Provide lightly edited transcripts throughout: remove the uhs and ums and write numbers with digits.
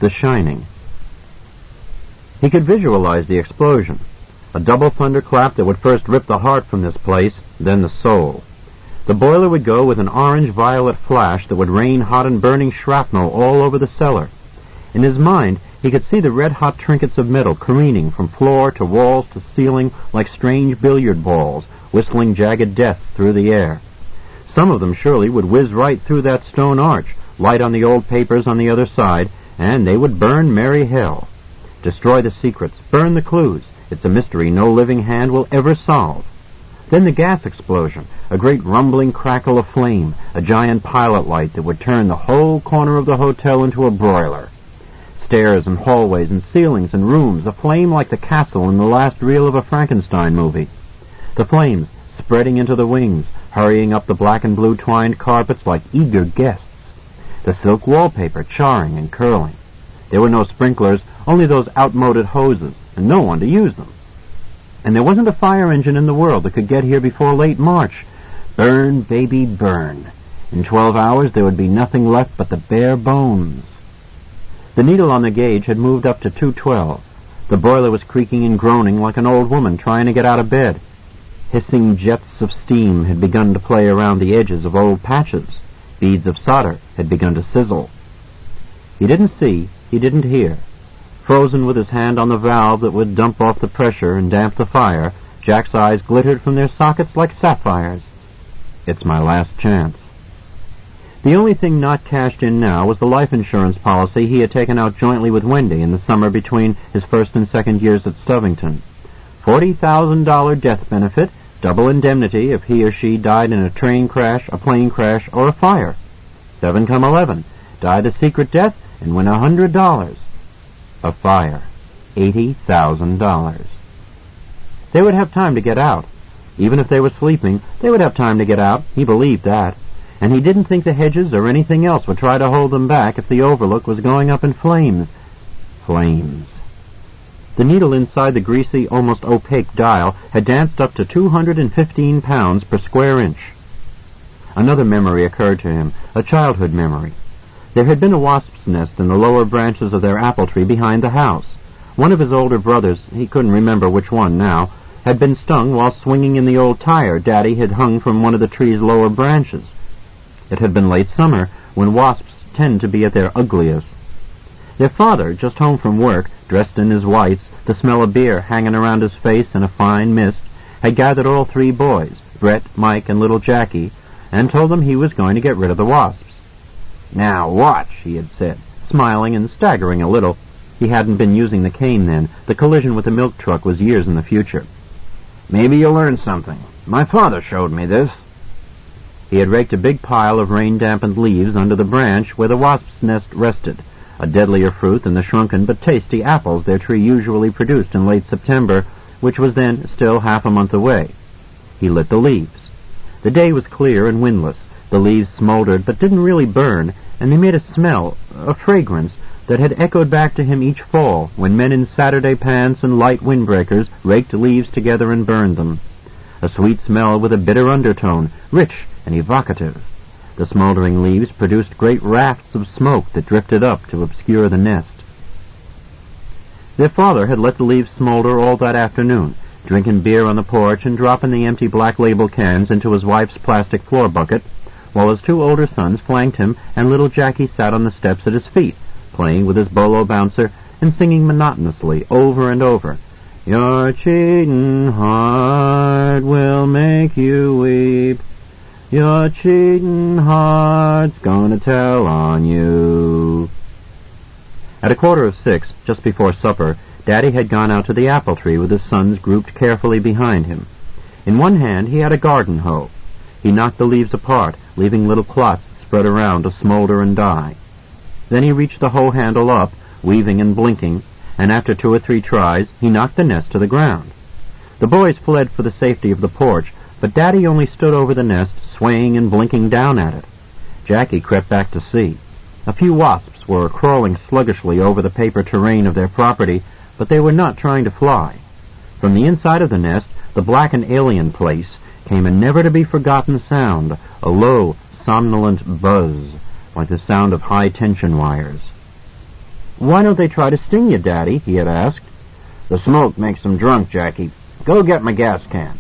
The Shining. He could visualize the explosion. A double thunderclap that would first rip the heart from this place, then the soul. The boiler would go with an orange-violet flash that would rain hot and burning shrapnel all over the cellar. In his mind, he could see the red-hot trinkets of metal careening from floor to walls to ceiling like strange billiard balls, whistling jagged death through the air. Some of them surely would whiz right through that stone arch, light on the old papers on the other side, and they would burn merry hell. Destroy the secrets, burn the clues. It's a mystery no living hand will ever solve. Then the gas explosion, a great rumbling crackle of flame, a giant pilot light that would turn the whole corner of the hotel into a broiler. Stairs and hallways and ceilings and rooms aflame like the castle in the last reel of a Frankenstein movie. The flames spreading into the wings, hurrying up the black and blue twined carpets like eager guests. The silk wallpaper charring and curling. There were no sprinklers, only those outmoded hoses, and no one to use them. And there wasn't a fire engine in the world that could get here before late March. Burn, baby, burn. In 12 hours there would be nothing left but the bare bones. The needle on the gauge had moved up to 212. The boiler was creaking and groaning like an old woman trying to get out of bed. Hissing jets of steam had begun to play around the edges of old patches. Beads of solder had begun to sizzle. He didn't see, he didn't hear. Frozen with his hand on the valve that would dump off the pressure and damp the fire, Jack's eyes glittered from their sockets like sapphires. It's my last chance. The only thing not cashed in now was the life insurance policy he had taken out jointly with Wendy in the summer between his first and second years at Stovington. $40,000 death benefit, double indemnity if he or she died in a train crash, a plane crash, or a fire. 7 come 11. Died a secret death and win $100. A fire. $80,000. They would have time to get out. Even if they were sleeping, they would have time to get out. He believed that. And he didn't think the hedges or anything else would try to hold them back if the overlook was going up in flames. Flames. The needle inside the greasy, almost opaque dial had danced up to 215 pounds per square inch. Another memory occurred to him, a childhood memory. There had been a wasp's nest in the lower branches of their apple tree behind the house. One of his older brothers, he couldn't remember which one now, had been stung while swinging in the old tire Daddy had hung from one of the tree's lower branches. It had been late summer, when wasps tend to be at their ugliest. Their father, just home from work, dressed in his whites, the smell of beer hanging around his face in a fine mist, had gathered all 3 boys, Brett, Mike, and little Jackie, and told them he was going to get rid of the wasps. "Now watch," he had said, smiling and staggering a little. He hadn't been using the cane then. The collision with the milk truck was years in the future. "Maybe you'll learn something. My father showed me this." He had raked a big pile of rain-dampened leaves under the branch where the wasp's nest rested, a deadlier fruit than the shrunken but tasty apples their tree usually produced in late September, which was then still half a month away. He lit the leaves. The day was clear and windless. The leaves smoldered but didn't really burn, and they made a smell, a fragrance, that had echoed back to him each fall when men in Saturday pants and light windbreakers raked leaves together and burned them. A sweet smell with a bitter undertone, rich and evocative. The smoldering leaves produced great rafts of smoke that drifted up to obscure the nest. Their father had let the leaves smolder all that afternoon, drinking beer on the porch and dropping the empty Black Label cans into his wife's plastic floor bucket, while his 2 older sons flanked him and little Jackie sat on the steps at his feet, playing with his bolo bouncer and singing monotonously over and over, "Your cheatin' heart will make you weep. Your cheatin' heart's gonna tell on you." At 5:45, just before supper, Daddy had gone out to the apple tree with his sons grouped carefully behind him. In one hand he had a garden hoe. He knocked the leaves apart, leaving little clots spread around to smolder and die. Then he reached the hoe handle up, weaving and blinking, and after 2 or 3 tries, he knocked the nest to the ground. The boys fled for the safety of the porch, but Daddy only stood over the nest, swaying and blinking down at it. Jackie crept back to see. A few wasps were crawling sluggishly over the paper terrain of their property, but they were not trying to fly. From the inside of the nest, the black and alien place, came a never-to-be-forgotten sound, a low, somnolent buzz, like the sound of high-tension wires. "Why don't they try to sting you, Daddy?" he had asked. "The smoke makes them drunk, Jackie. Go get my gas can."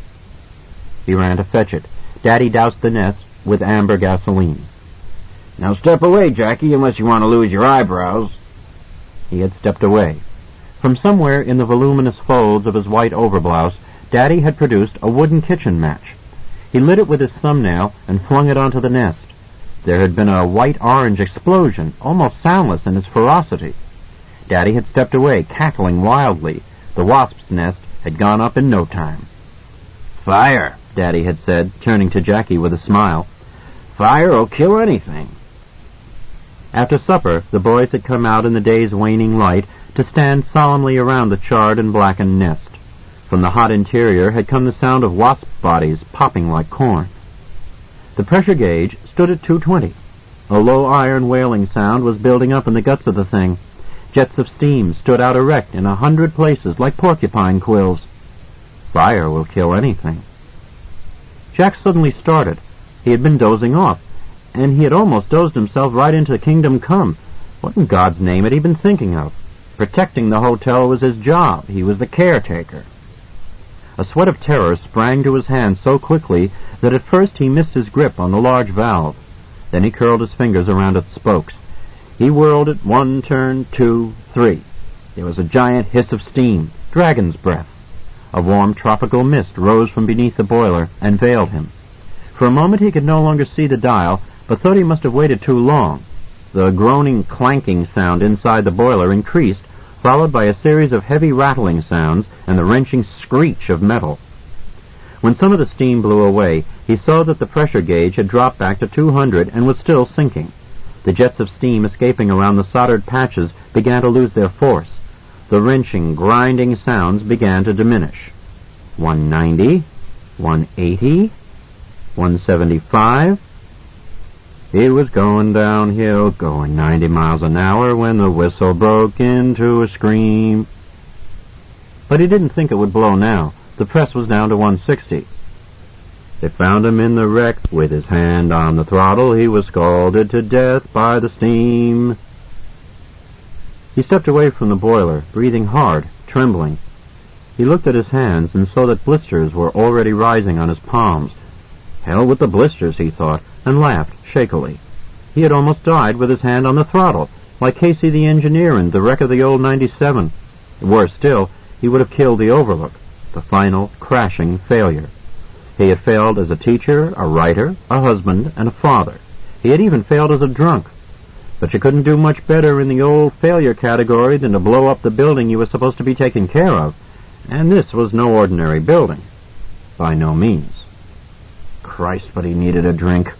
He ran to fetch it. Daddy doused the nest with amber gasoline. "Now step away, Jackie, unless you want to lose your eyebrows." He had stepped away. From somewhere in the voluminous folds of his white overblouse, Daddy had produced a wooden kitchen match. He lit it with his thumbnail and flung it onto the nest. There had been a white-orange explosion, almost soundless in its ferocity. Daddy had stepped away, cackling wildly. The wasp's nest had gone up in no time. "Fire," Daddy had said, turning to Jackie with a smile. "Fire'll kill anything." After supper, the boys had come out in the day's waning light to stand solemnly around the charred and blackened nest. From the hot interior had come the sound of wasp bodies popping like corn. The pressure gauge stood at 220. A low iron wailing sound was building up in the guts of the thing. Jets of steam stood out erect in 100 places like porcupine quills. Fire will kill anything. Jack suddenly started. He had been dozing off, and he had almost dozed himself right into Kingdom Come. What in God's name had he been thinking of? Protecting the hotel was his job. He was the caretaker. A sweat of terror sprang to his hand so quickly that at first he missed his grip on the large valve. Then he curled his fingers around its spokes. He whirled it 1 turn, 2, 3. There was a giant hiss of steam, dragon's breath. A warm tropical mist rose from beneath the boiler and veiled him. For a moment he could no longer see the dial, but thought he must have waited too long. The groaning, clanking sound inside the boiler increased, followed by a series of heavy rattling sounds and the wrenching screech of metal. When some of the steam blew away, he saw that the pressure gauge had dropped back to 200 and was still sinking. The jets of steam escaping around the soldered patches began to lose their force. The wrenching, grinding sounds began to diminish. 190, 180, 175. He was going downhill, going 90 miles an hour when the whistle broke into a scream. But he didn't think it would blow now. The press was down to 160. They found him in the wreck with his hand on the throttle. He was scalded to death by the steam. He stepped away from the boiler, breathing hard, trembling. He looked at his hands and saw that blisters were already rising on his palms. Hell with the blisters, he thought, and laughed shakily. He had almost died with his hand on the throttle, like Casey the engineer in the wreck of the old 97. Worse still, he would have killed the Overlook, the final crashing failure. He had failed as a teacher, a writer, a husband, and a father. He had even failed as a drunk. But you couldn't do much better in the old failure category than to blow up the building you were supposed to be taking care of. And this was no ordinary building. By no means. Christ, but he needed a drink.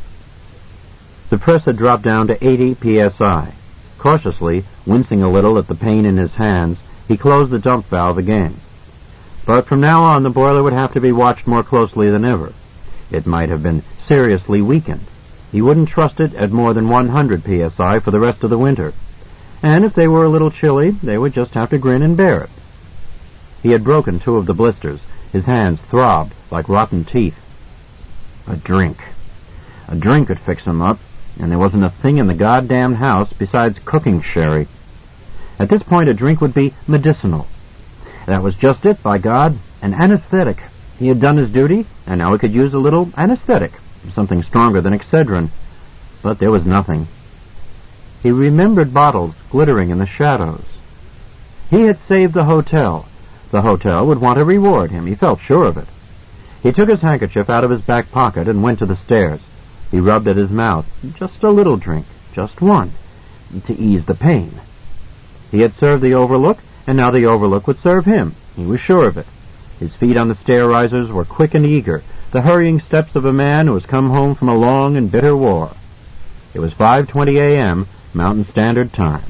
The press had dropped down to 80 psi. Cautiously, wincing a little at the pain in his hands, he closed the dump valve again. But from now on, the boiler would have to be watched more closely than ever. It might have been seriously weakened. He wouldn't trust it at more than 100 psi for the rest of the winter. And if they were a little chilly, they would just have to grin and bear it. He had broken 2 of the blisters. His hands throbbed like rotten teeth. A drink. A drink could fix him up, and there wasn't a thing in the goddamn house besides cooking sherry. At this point, a drink would be medicinal. That was just it, by God, an anesthetic. He had done his duty, and now he could use a little anesthetic, something stronger than Excedrin. But there was nothing. He remembered bottles glittering in the shadows. He had saved the hotel. The hotel would want to reward him. He felt sure of it. He took his handkerchief out of his back pocket and went to the stairs. He rubbed at his mouth. Just a little drink. Just one. To ease the pain. He had served the Overlook, and now the Overlook would serve him. He was sure of it. His feet on the stair risers were quick and eager, the hurrying steps of a man who has come home from a long and bitter war. It was 5:20 a.m., Mountain Standard Time.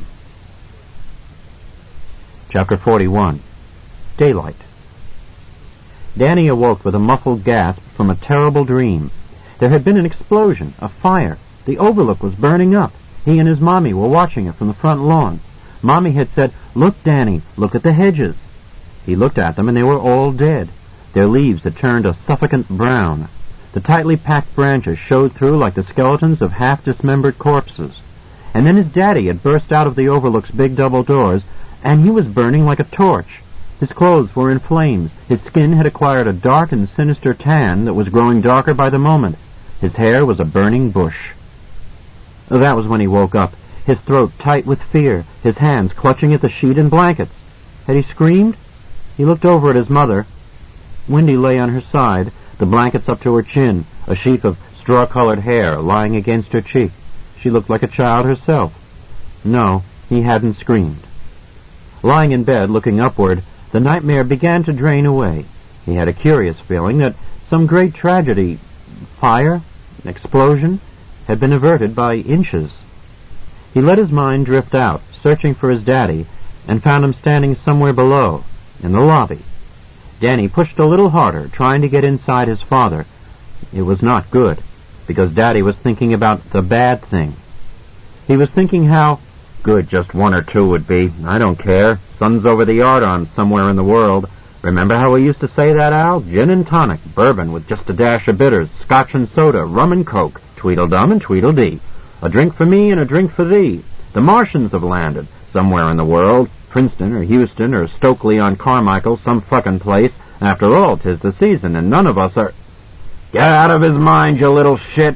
Chapter 41. Daylight. Danny awoke with a muffled gasp from a terrible dream. There had been an explosion, a fire. The Overlook was burning up. He and his mommy were watching it from the front lawn. Mommy had said, "Look, Danny, look at the hedges." He looked at them, and they were all dead. Their leaves had turned a suffocant brown. The tightly packed branches showed through like the skeletons of half-dismembered corpses. And then his daddy had burst out of the Overlook's big double doors, and he was burning like a torch. His clothes were in flames. His skin had acquired a dark and sinister tan that was growing darker by the moment. His hair was a burning bush. That was when he woke up, his throat tight with fear, his hands clutching at the sheet and blankets. Had he screamed? He looked over at his mother. Wendy lay on her side, the blankets up to her chin, a sheaf of straw-colored hair lying against her cheek. She looked like a child herself. No, he hadn't screamed. Lying in bed, looking upward, the nightmare began to drain away. He had a curious feeling that some great tragedy, fire, explosion, had been averted by inches. He let his mind drift out, searching for his daddy, and found him standing somewhere below, in the lobby. Danny pushed a little harder, trying to get inside his father. It was not good, because Daddy was thinking about the bad thing. He was thinking how good just 1 or 2 would be. I don't care. Sun's over the yardarm somewhere in the world. Remember how we used to say that, Al? Gin and tonic, bourbon with just a dash of bitters, scotch and soda, rum and coke, Tweedledum and Tweedledee. A drink for me and a drink for thee. The Martians have landed somewhere in the world. Princeton or Houston or Stokely-on-Carmichael, some fucking place. After all, 'tis the season, and none of us are... Get out of his mind, you little shit!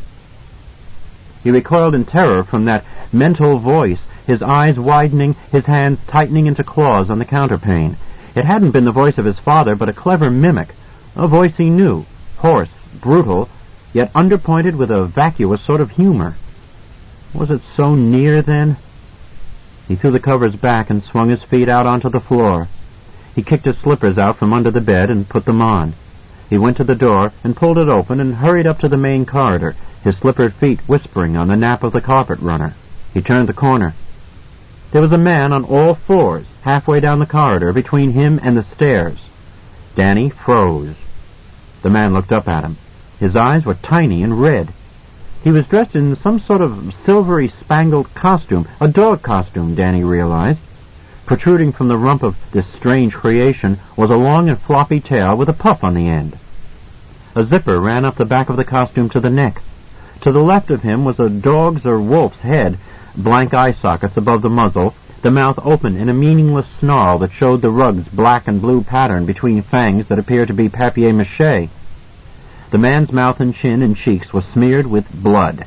He recoiled in terror from that mental voice, his eyes widening, his hands tightening into claws on the counterpane. It hadn't been the voice of his father, but a clever mimic, a voice he knew, hoarse, brutal, yet underpointed with a vacuous sort of humor. Was it so near, then? He threw the covers back and swung his feet out onto the floor. He kicked his slippers out from under the bed and put them on. He went to the door and pulled it open and hurried up to the main corridor, his slippered feet whispering on the nap of the carpet runner. He turned the corner. There was a man on all fours, halfway down the corridor, between him and the stairs. Danny froze. The man looked up at him. His eyes were tiny and red. He was dressed in some sort of silvery spangled costume, a dog costume, Danny realized. Protruding from the rump of this strange creation was a long and floppy tail with a puff on the end. A zipper ran up the back of the costume to the neck. To the left of him was a dog's or wolf's head, blank eye sockets above the muzzle, the mouth open in a meaningless snarl that showed the rug's black and blue pattern between fangs that appeared to be papier-mâché. The man's mouth and chin and cheeks were smeared with blood.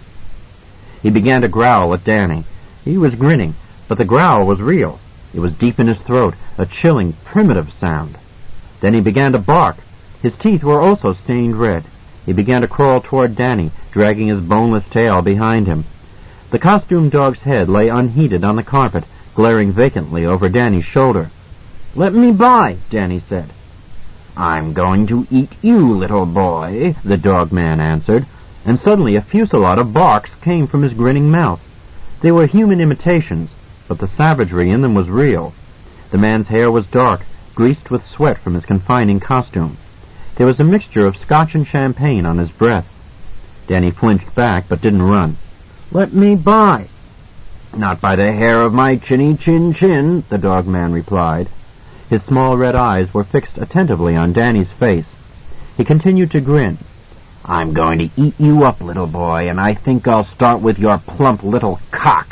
He began to growl at Danny. He was grinning, but the growl was real. It was deep in his throat, a chilling, primitive sound. Then he began to bark. His teeth were also stained red. He began to crawl toward Danny, dragging his boneless tail behind him. The costume dog's head lay unheeded on the carpet, glaring vacantly over Danny's shoulder. "Let me by," Danny said. "I'm going to eat you, little boy," the dog man answered, and suddenly a fusillade of barks came from his grinning mouth. They were human imitations, but the savagery in them was real. The man's hair was dark, greased with sweat from his confining costume. There was a mixture of scotch and champagne on his breath. Danny flinched back, but didn't run. "Let me by." "Not by the hair of my chinny chin chin," the dog man replied. His small red eyes were fixed attentively on Danny's face. He continued to grin. "I'm going to eat you up, little boy, and I think I'll start with your plump little cock."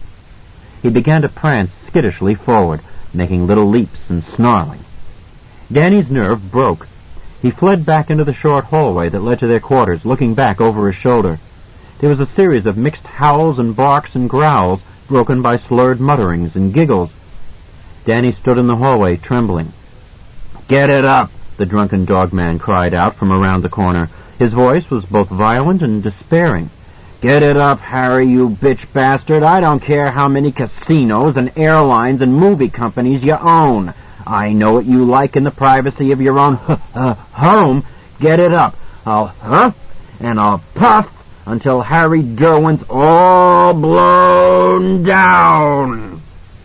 He began to prance skittishly forward, making little leaps and snarling. Danny's nerve broke. He fled back into the short hallway that led to their quarters, looking back over his shoulder. There was a series of mixed howls and barks and growls, broken by slurred mutterings and giggles. Danny stood in the hallway, trembling. "Get it up!" the drunken dog man cried out from around the corner. His voice was both violent and despairing. "Get it up, Harry, you bitch bastard. I don't care how many casinos and airlines and movie companies you own. I know what you like in the privacy of your own home. Get it up. I'll huff and I'll puff until Harry Derwent's all blown down."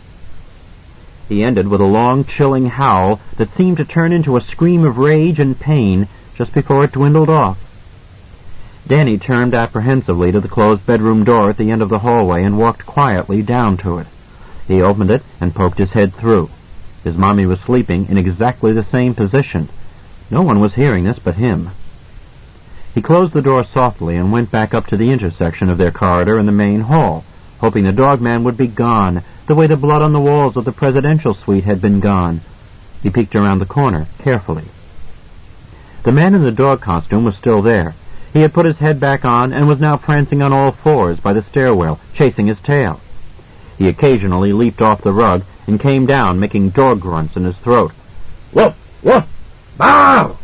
He ended with a long, chilling howl that seemed to turn into a scream of rage and pain just before it dwindled off. Danny turned apprehensively to the closed bedroom door at the end of the hallway and walked quietly down to it. He opened it and poked his head through. His mommy was sleeping in exactly the same position. No one was hearing this but him. He closed the door softly and went back up to the intersection of their corridor and the main hall, hoping the dog man would be gone, the way the blood on the walls of the presidential suite had been gone. He peeked around the corner, carefully. The man in the dog costume was still there. He had put his head back on and was now prancing on all fours by the stairwell, chasing his tail. He occasionally leaped off the rug and came down, making dog grunts in his throat. Woof! Woof! Bow!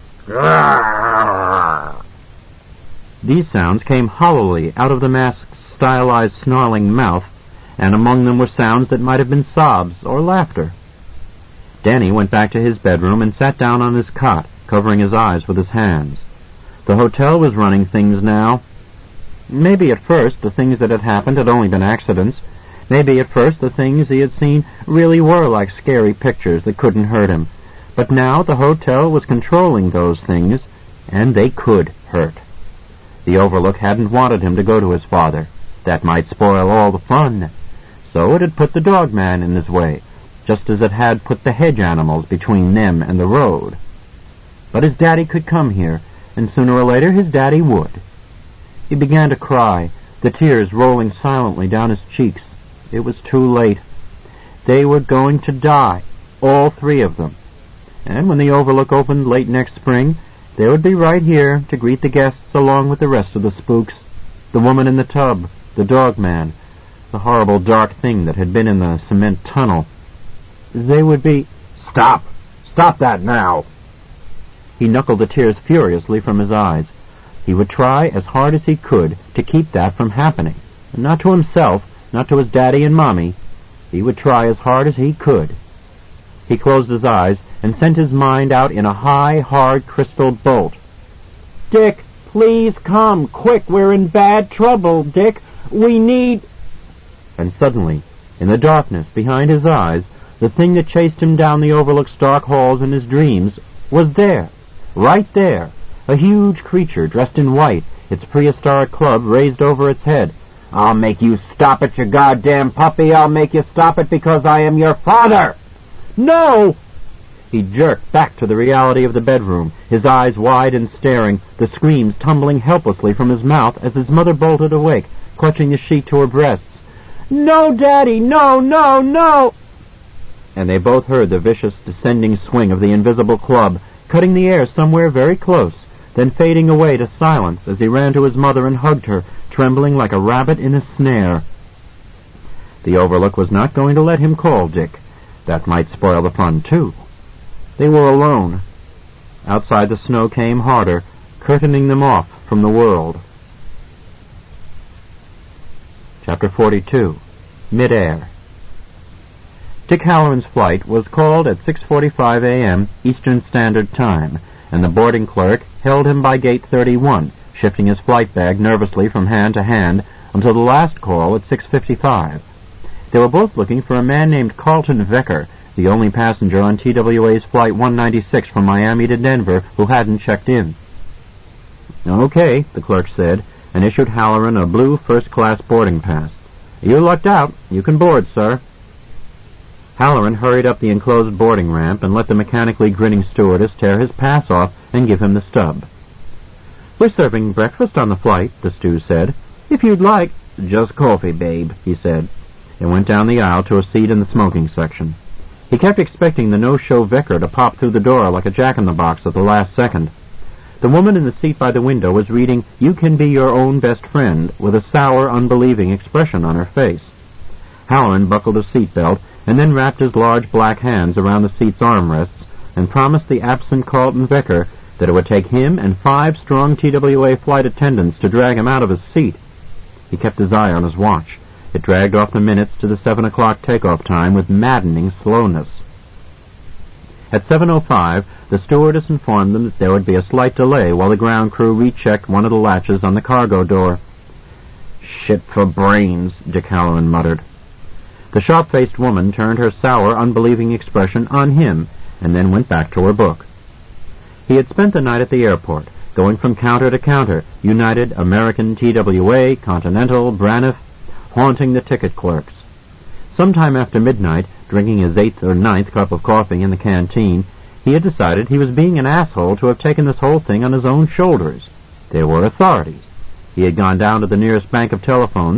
These sounds came hollowly out of the mask's stylized, snarling mouth, and among them were sounds that might have been sobs or laughter. Danny went back to his bedroom and sat down on his cot, covering his eyes with his hands. The hotel was running things now. Maybe at first the things that had happened had only been accidents. Maybe at first the things he had seen really were like scary pictures that couldn't hurt him. But now the hotel was controlling those things, and they could hurt. The Overlook hadn't wanted him to go to his father. That might spoil all the fun. So it had put the dog man in his way, just as it had put the hedge animals between them and the road. But his daddy could come here, and sooner or later his daddy would. He began to cry, the tears rolling silently down his cheeks. It was too late. They were going to die, all three of them. And when the Overlook opened late next spring, they would be right here to greet the guests along with the rest of the spooks. The woman in the tub, the dog man, the horrible dark thing that had been in the cement tunnel. They would be... Stop! Stop that now! He knuckled the tears furiously from his eyes. He would try as hard as he could to keep that from happening. And not to himself, not to his daddy and mommy. He would try as hard as he could. He closed his eyes and sent his mind out in a high, hard crystal bolt. "Dick, please come, quick, we're in bad trouble, Dick. We need..." And suddenly, in the darkness behind his eyes, the thing that chased him down the Overlook's dark halls in his dreams was there, right there, a huge creature dressed in white, its prehistoric club raised over its head. "I'll make you stop it, you goddamn puppy! I'll make you stop it because I am your father!" "No!" He jerked back to the reality of the bedroom, his eyes wide and staring, the screams tumbling helplessly from his mouth as his mother bolted awake, clutching the sheet to her breasts. "No, Daddy! No, no, no!" And they both heard the vicious descending swing of the invisible club, cutting the air somewhere very close, then fading away to silence as he ran to his mother and hugged her, trembling like a rabbit in a snare. The Overlook was not going to let him call Dick. That might spoil the fun, too. They were alone. Outside the snow came harder, curtaining them off from the world. Chapter 42. Mid-Air. Dick Halloran's flight was called at 6:45 a.m. Eastern Standard Time, and the boarding clerk held him by gate 31, shifting his flight bag nervously from hand to hand until the last call at 6:55. They were both looking for a man named Carlton Vecker, the only passenger on TWA's Flight 196 from Miami to Denver who hadn't checked in. "Okay," the clerk said, and issued Halloran a blue first-class boarding pass. "You lucked out. You can board, sir." Halloran hurried up the enclosed boarding ramp and let the mechanically grinning stewardess tear his pass off and give him the stub. "We're serving breakfast on the flight," the stew said. "If you'd like..." "Just coffee, babe," he said, and went down the aisle to a seat in the smoking section. He kept expecting the no-show Vecker to pop through the door like a jack-in-the-box at the last second. The woman in the seat by the window was reading "You Can Be Your Own Best Friend" with a sour, unbelieving expression on her face. Halloran buckled his seatbelt and then wrapped his large black hands around the seat's armrests and promised the absent Carlton Vecker that it would take him and 5 strong TWA flight attendants to drag him out of his seat. He kept his eye on his watch. It dragged off the minutes to the 7 o'clock takeoff time with maddening slowness. At 7:05, the stewardess informed them that there would be a slight delay while the ground crew rechecked one of the latches on the cargo door. "Shit for brains," Dick Halloran muttered. The sharp-faced woman turned her sour, unbelieving expression on him and then went back to her book. He had spent the night at the airport, going from counter to counter, United, American, TWA, Continental, Braniff, haunting the ticket clerks. Sometime after midnight, drinking his 8th or 9th cup of coffee in the canteen, he had decided he was being an asshole to have taken this whole thing on his own shoulders. There were authorities. He had gone down to the nearest bank of telephones,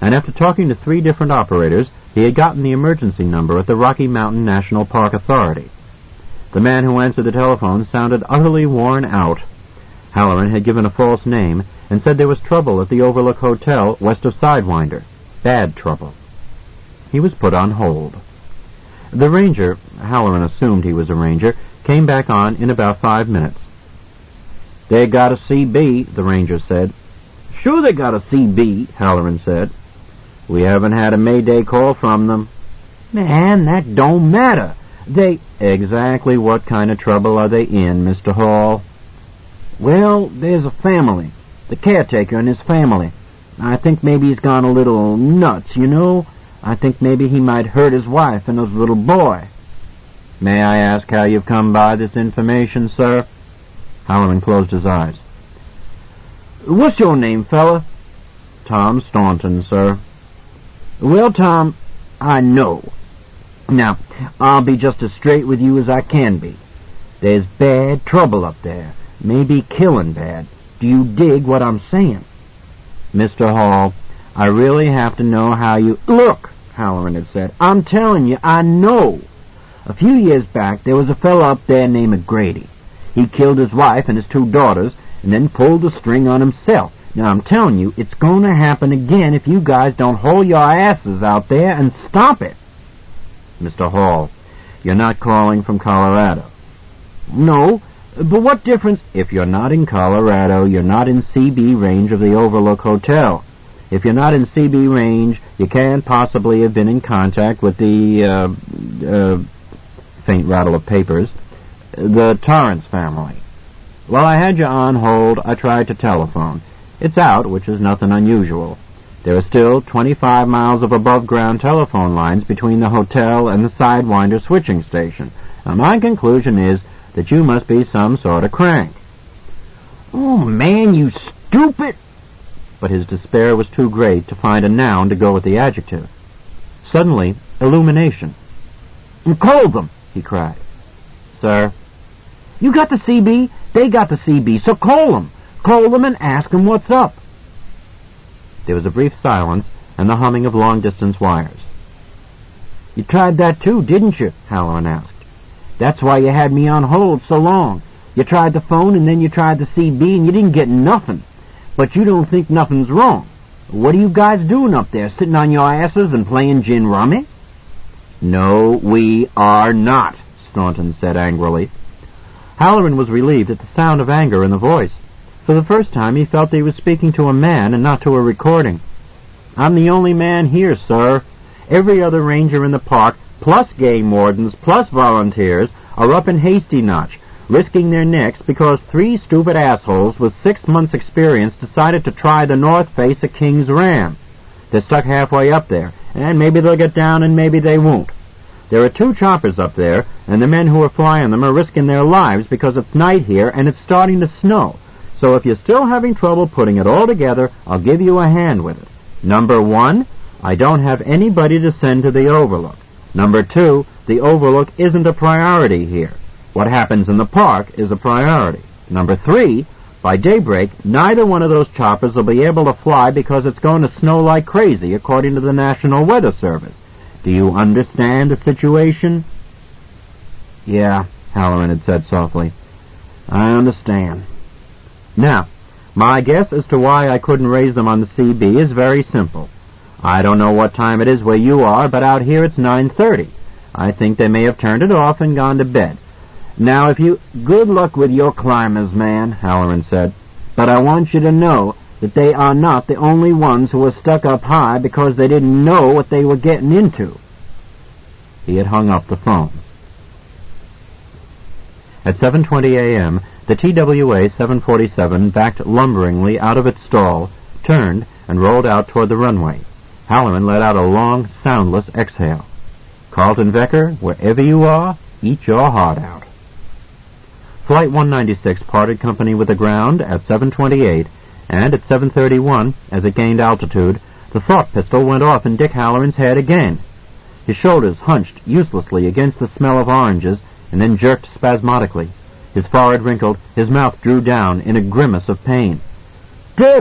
and after talking to 3 different operators, he had gotten the emergency number at the Rocky Mountain National Park Authority. The man who answered the telephone sounded utterly worn out. Halloran had given a false name and said there was trouble at the Overlook Hotel west of Sidewinder. Bad trouble. He was put on hold. The ranger, Halloran assumed he was a ranger, came back on in about 5 minutes. "They got a CB," the ranger said. "Sure they got a CB," Halloran said. "We haven't had a Mayday call from them." "Man, that don't matter. They—" "Exactly what kind of trouble are they in, Mr. Hall?" "Well, there's a family. The caretaker and his family. I think maybe he's gone a little nuts, you know. I think maybe he might hurt his wife and his little boy." "May I ask how you've come by this information, sir?" Halloran closed his eyes. "What's your name, fella?" "Tom Staunton, sir." "Well, Tom, I know. Now, I'll be just as straight with you as I can be. There's bad trouble up there. Maybe killing bad. Do you dig what I'm saying?" "Mr. Hall, I really have to know how you—" "Look," Halloran had said, "I'm telling you, I know. A few years back, there was a fellow up there named Grady. He killed his wife and his 2 daughters, and then pulled the string on himself. Now, I'm telling you, it's going to happen again if you guys don't hold your asses out there and stop it." "Mr. Hall, you're not calling from Colorado." "No, but what difference—" "If you're not in Colorado, you're not in CB range of the Overlook Hotel. If you're not in CB range, you can't possibly have been in contact with the, faint rattle of papers, the Torrance family. While I had you on hold, I tried to telephone. It's out, which is nothing unusual. There are still 25 miles of above-ground telephone lines between the hotel and the Sidewinder switching station. Now, my conclusion is that you must be some sort of crank." "Oh, man, you stupid—" But his despair was too great to find a noun to go with the adjective. Suddenly, illumination. "Call them," he cried. "Sir?" "You got the CB, they got the CB, so call them. Call them and ask them what's up." There was a brief silence and the humming of long-distance wires. "You tried that too, didn't you?" Halloran asked. "That's why you had me on hold so long. You tried the phone and then you tried the CB and you didn't get nothing. But you don't think nothing's wrong. What are you guys doing up there, sitting on your asses and playing gin rummy?" "No, we are not," Staunton said angrily. Halloran was relieved at the sound of anger in the voice. For the first time he felt that he was speaking to a man and not to a recording. "I'm the only man here, sir. Every other ranger in the park, plus game wardens, plus volunteers, are up in Hasty Notch, risking their necks because 3 stupid assholes with 6 months' experience decided to try the north face of King's Ram. They're stuck halfway up there, and maybe they'll get down and maybe they won't. There are 2 choppers up there, and the men who are flying them are risking their lives because it's night here and it's starting to snow. So if you're still having trouble putting it all together, I'll give you a hand with it. Number 1, I don't have anybody to send to the Overlook. Number 2, the Overlook isn't a priority here. What happens in the park is a priority. Number 3, by daybreak, neither one of those choppers will be able to fly because it's going to snow like crazy, according to the National Weather Service. Do you understand the situation?" "Yeah," Halloran had said softly. "I understand." "Now, my guess as to why I couldn't raise them on the CB is very simple. I don't know what time it is where you are, but out here it's 9:30. I think they may have turned it off and gone to bed. Now, if you—" "Good luck with your climbers, man," Halloran said. "But I want you to know that they are not the only ones who are stuck up high because they didn't know what they were getting into." He had hung up the phone. At 7:20 a.m., the TWA 747 backed lumberingly out of its stall, turned, and rolled out toward the runway. Halloran let out a long, soundless exhale. "Carlton Vecker, wherever you are, eat your heart out." Flight 196 parted company with the ground at 7:28, and at 7:31, as it gained altitude, the thought pistol went off in Dick Halloran's head again. His shoulders hunched uselessly against the smell of oranges, and then jerked spasmodically. His forehead wrinkled, his mouth drew down in a grimace of pain. "Dick!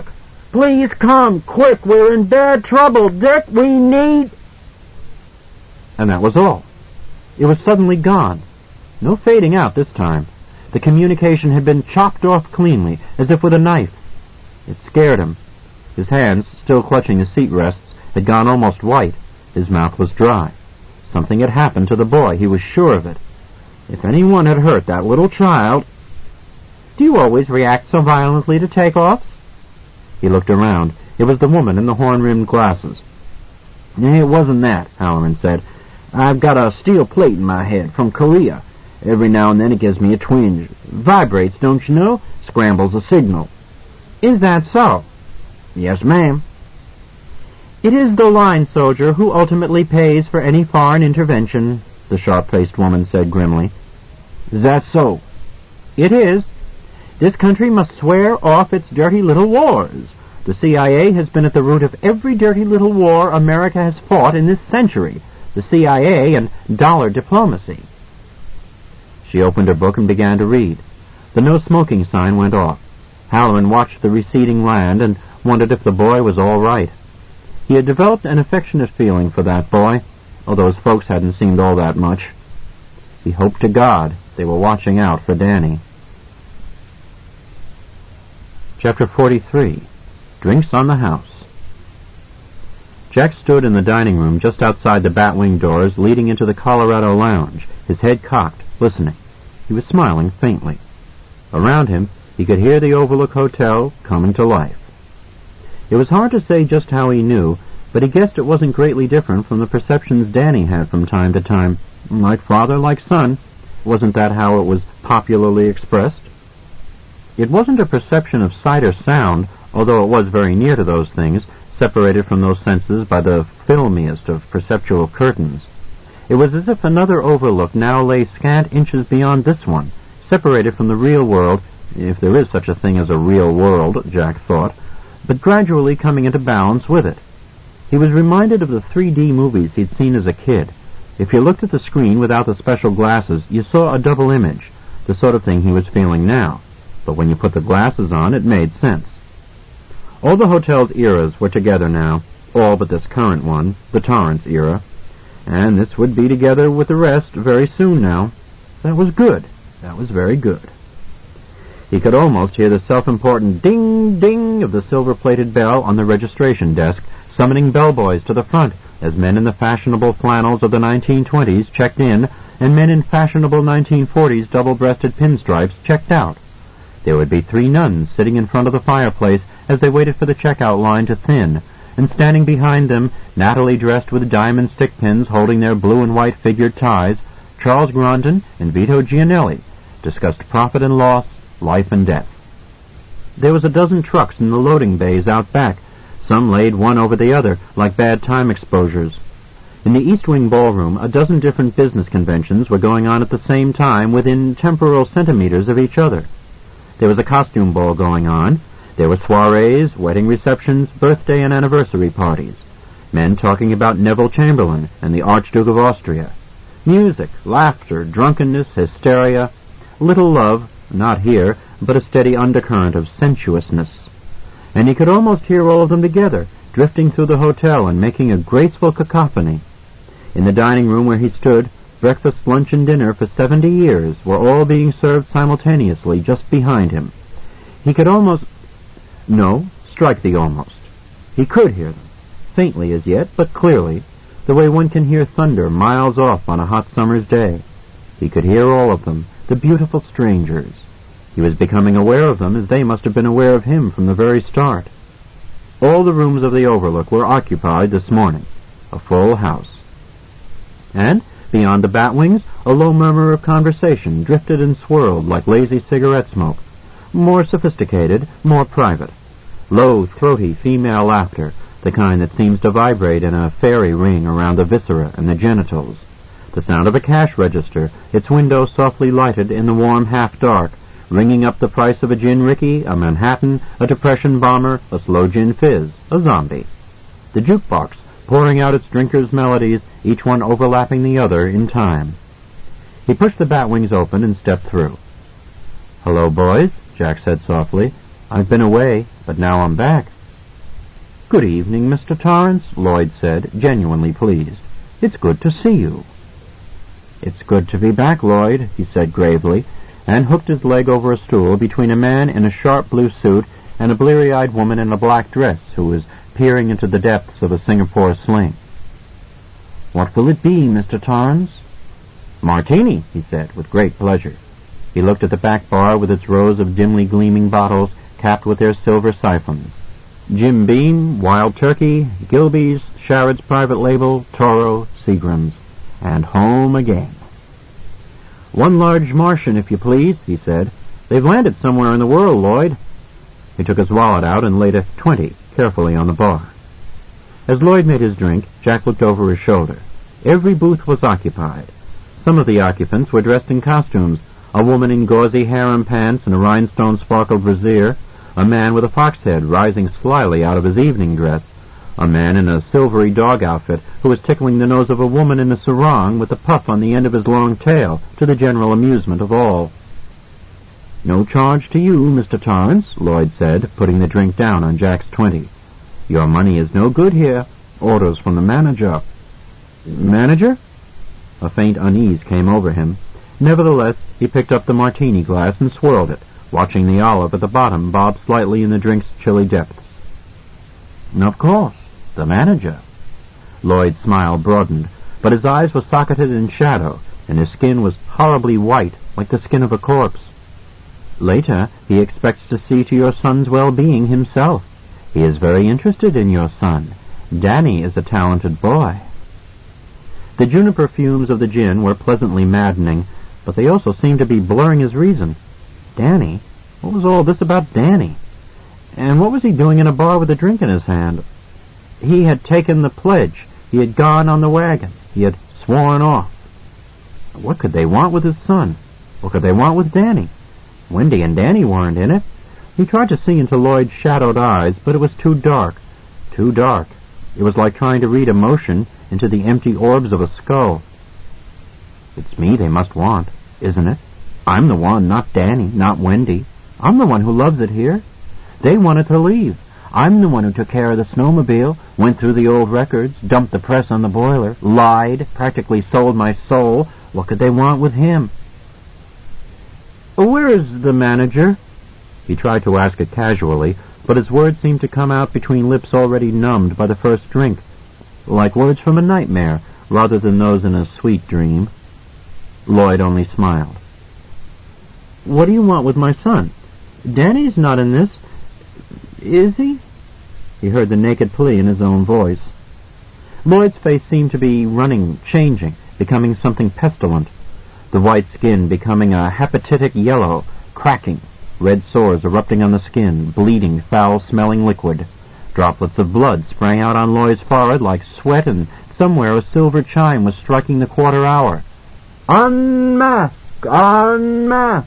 Please come, quick, we're in bad trouble. Dick, we need... And that was all. It was suddenly gone. No fading out this time. The communication had been chopped off cleanly, as if with a knife. It scared him. His hands, still clutching the seat rests, had gone almost white. His mouth was dry. Something had happened to the boy. He was sure of it. If anyone had hurt that little child... Do you always react so violently to takeoffs? He looked around. It was the woman in the horn-rimmed glasses. It wasn't that, Halloran said. I've got a steel plate in my head from Korea. Every now and then it gives me a twinge. Vibrates, don't you know? Scrambles a signal. Is that so? Yes, ma'am. It is the line soldier who ultimately pays for any foreign intervention, the sharp-faced woman said grimly. Is that so? It is. This country must swear off its dirty little wars. The CIA has been at the root of every dirty little war America has fought in this century. The CIA and dollar diplomacy. She opened her book and began to read. The no smoking sign went off. Halloran watched the receding land and wondered if the boy was all right. He had developed an affectionate feeling for that boy, although his folks hadn't seemed all that much. He hoped to God they were watching out for Danny. Chapter 43. Drinks on the House. Jack stood in the dining room just outside the Batwing doors leading into the Colorado Lounge, his head cocked, listening. He was smiling faintly. Around him, he could hear the Overlook Hotel coming to life. It was hard to say just how he knew, but he guessed it wasn't greatly different from the perceptions Danny had from time to time. Like father, like son. Wasn't that how it was popularly expressed? It wasn't a perception of sight or sound, although it was very near to those things, separated from those senses by the filmiest of perceptual curtains. It was as if another Overlook now lay scant inches beyond this one, separated from the real world, if there is such a thing as a real world, Jack thought, but gradually coming into balance with it. He was reminded of the 3D movies he'd seen as a kid. If you looked at the screen without the special glasses, you saw a double image, the sort of thing he was feeling now. But when you put the glasses on, it made sense. All the hotel's eras were together now, all but this current one, the Torrance era, and this would be together with the rest very soon now. That was good. That was very good. He could almost hear the self-important ding-ding of the silver-plated bell on the registration desk, summoning bellboys to the front as men in the fashionable flannels of the 1920s checked in and men in fashionable 1940s double-breasted pinstripes checked out. There would be 3 nuns sitting in front of the fireplace as they waited for the checkout line to thin, and standing behind them, nattily dressed with diamond stick pins holding their blue and white figured ties, Charles Grandin and Vito Gianelli discussed profit and loss, life and death. There was a dozen trucks in the loading bays out back, some laid one over the other, like bad time exposures. In the East Wing ballroom, a dozen different business conventions were going on at the same time within temporal centimeters of each other. There was a costume ball going on. There were soirees, wedding receptions, birthday and anniversary parties. Men talking about Neville Chamberlain and the Archduke of Austria. Music, laughter, drunkenness, hysteria. Little love, not here, but a steady undercurrent of sensuousness. And he could almost hear all of them together, drifting through the hotel and making a graceful cacophony. In the dining room where he stood, breakfast, lunch, and dinner for 70 years were all being served simultaneously just behind him. He could almost... No, strike the almost. He could hear them, faintly as yet, but clearly, the way one can hear thunder miles off on a hot summer's day. He could hear all of them, the beautiful strangers. He was becoming aware of them as they must have been aware of him from the very start. All the rooms of the Overlook were occupied this morning, a full house. And beyond the Batwings, a low murmur of conversation drifted and swirled like lazy cigarette smoke, more sophisticated, more private. Low, throaty female laughter, the kind that seems to vibrate in a fairy ring around the viscera and the genitals. The sound of a cash register, its window softly lighted in the warm half-dark, ringing up the price of a gin Ricky, a Manhattan, a Depression bomber, a slow gin fizz, a zombie. The jukebox, pouring out its drinkers' melodies, each one overlapping the other in time. He pushed the Batwings open and stepped through. "Hello, boys," Jack said softly. "I've been away, but now I'm back." "Good evening, Mr. Torrance," Lloyd said, genuinely pleased. "It's good to see you." "It's good to be back, Lloyd," he said gravely, and hooked his leg over a stool between a man in a sharp blue suit and a bleary-eyed woman in a black dress who was peering into the depths of a Singapore sling. "What will it be, Mr. Torrance?" "Martini," he said, with great pleasure. He looked at the back bar with its rows of dimly gleaming bottles capped with their silver siphons. Jim Beam, Wild Turkey, Gilbey's, Sharrod's Private Label, Toro, Seagram's, and home again. "One large Martian, if you please," he said. "They've landed somewhere in the world, Lloyd." He took his wallet out and laid a 20 carefully on the bar. As Lloyd made his drink, Jack looked over his shoulder. Every booth was occupied. Some of the occupants were dressed in costumes, a woman in gauzy harem pants and a rhinestone-sparkled brassiere, a man with a fox head rising slyly out of his evening dress, a man in a silvery dog outfit who was tickling the nose of a woman in a sarong with a puff on the end of his long tail, to the general amusement of all. "No charge to you, Mr. Torrance," Lloyd said, putting the drink down on Jack's 20. "Your money is no good here. Orders from the manager." "Manager?" A faint unease came over him. Nevertheless, he picked up the martini glass and swirled it, watching the olive at the bottom bob slightly in the drink's chilly depths. "Of course, the manager." Lloyd's smile broadened, but his eyes were socketed in shadow, and his skin was horribly white, like the skin of a corpse. "Later, he expects to see to your son's well-being himself. He is very interested in your son. Danny is a talented boy." The juniper fumes of the gin were pleasantly maddening, but they also seemed to be blurring his reason. Danny? What was all this about Danny? And what was he doing in a bar with a drink in his hand? He had taken the pledge. He had gone on the wagon. He had sworn off. What could they want with his son? What could they want with Danny? Wendy and Danny weren't in it. He tried to see into Lloyd's shadowed eyes, but it was too dark. Too dark. It was like trying to read emotion into the empty orbs of a skull. "It's me they must want, isn't it? I'm the one, not Danny, not Wendy. I'm the one who loves it here. They wanted to leave. I'm the one who took care of the snowmobile, went through the old records, dumped the press on the boiler, lied, practically sold my soul. What could they want with him?" "Where is the manager?" He tried to ask it casually, but his words seemed to come out between lips already numbed by the first drink, like words from a nightmare rather than those in a sweet dream. Lloyd only smiled. "What do you want with my son? Danny's not in this, is he?" He heard the naked plea in his own voice. Lloyd's face seemed to be running, changing, becoming something pestilent. The white skin becoming a hepatitic yellow, cracking, red sores erupting on the skin, bleeding, foul-smelling liquid. Droplets of blood sprang out on Lloyd's forehead like sweat, and somewhere a silver chime was striking the quarter hour. "Unmask! Unmask!"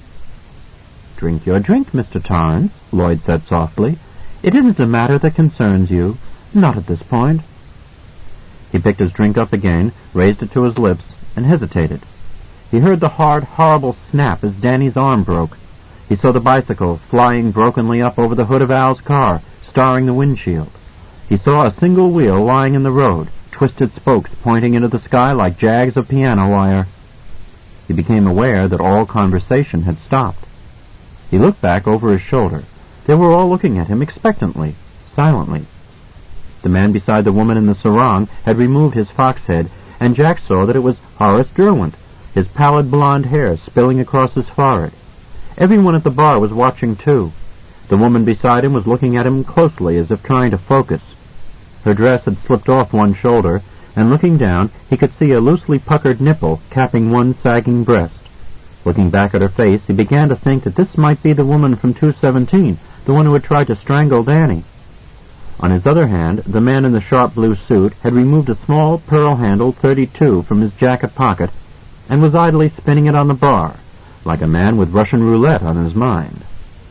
"Drink your drink, Mr. Torrance," Lloyd said softly. "It isn't a matter that concerns you. Not at this point." He picked his drink up again, raised it to his lips, and hesitated. He heard the hard, horrible snap as Danny's arm broke. He saw the bicycle flying brokenly up over the hood of Al's car, starring the windshield. He saw a single wheel lying in the road, twisted spokes pointing into the sky like jags of piano wire. He became aware that all conversation had stopped. He looked back over his shoulder. They were all looking at him expectantly, silently. The man beside the woman in the sarong had removed his fox head, and Jack saw that it was Horace Derwent, his pallid blonde hair spilling across his forehead. Everyone at the bar was watching too. The woman beside him was looking at him closely, as if trying to focus. Her dress had slipped off one shoulder, and looking down, he could see a loosely puckered nipple capping one sagging breast. Looking back at her face, he began to think that this might be the woman from 217, the one who had tried to strangle Danny. On his other hand, the man in the sharp blue suit had removed a small pearl-handled .32 from his jacket pocket and was idly spinning it on the bar, like a man with Russian roulette on his mind.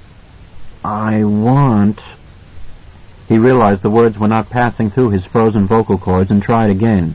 "I want..." He realized the words were not passing through his frozen vocal cords and tried again.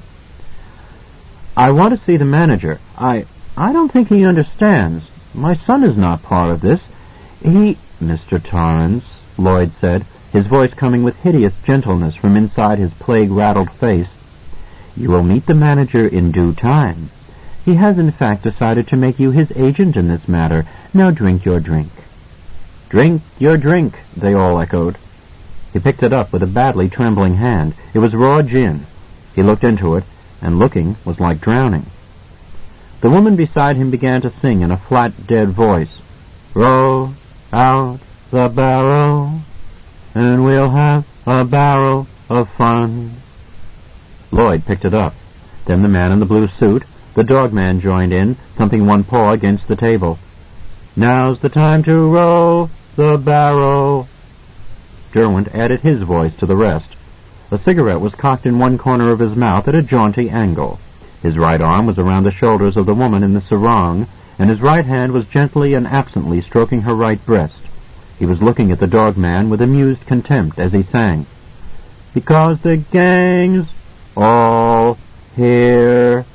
"I want to see the manager. I don't think he understands. My son is not part of this. He..." "Mr. Torrance," Lloyd said, his voice coming with hideous gentleness from inside his plague-rattled face. "You will meet the manager in due time. He has in fact decided to make you his agent in this matter. Now drink your drink." "Drink your drink," they all echoed. He picked it up with a badly trembling hand. It was raw gin. He looked into it, and looking was like drowning. The woman beside him began to sing in a flat, dead voice, "Row out the barrel, and we'll have a barrel of fun." Lloyd picked it up. Then the man in the blue suit, the dog man, joined in, thumping one paw against the table. "Now's the time to row the barrel." Derwent added his voice to the rest. A cigarette was cocked in one corner of his mouth at a jaunty angle. His right arm was around the shoulders of the woman in the sarong, and his right hand was gently and absently stroking her right breast. He was looking at the dog man with amused contempt as he sang, "Because the gang's all here."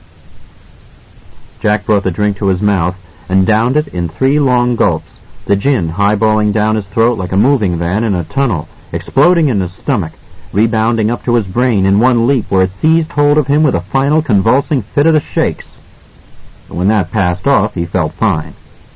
Jack brought the drink to his mouth and downed it in 3 long gulps, the gin highballing down his throat like a moving van in a tunnel, exploding in his stomach, rebounding up to his brain in one leap where it seized hold of him with a final convulsing fit of the shakes. But when that passed off, he felt fine.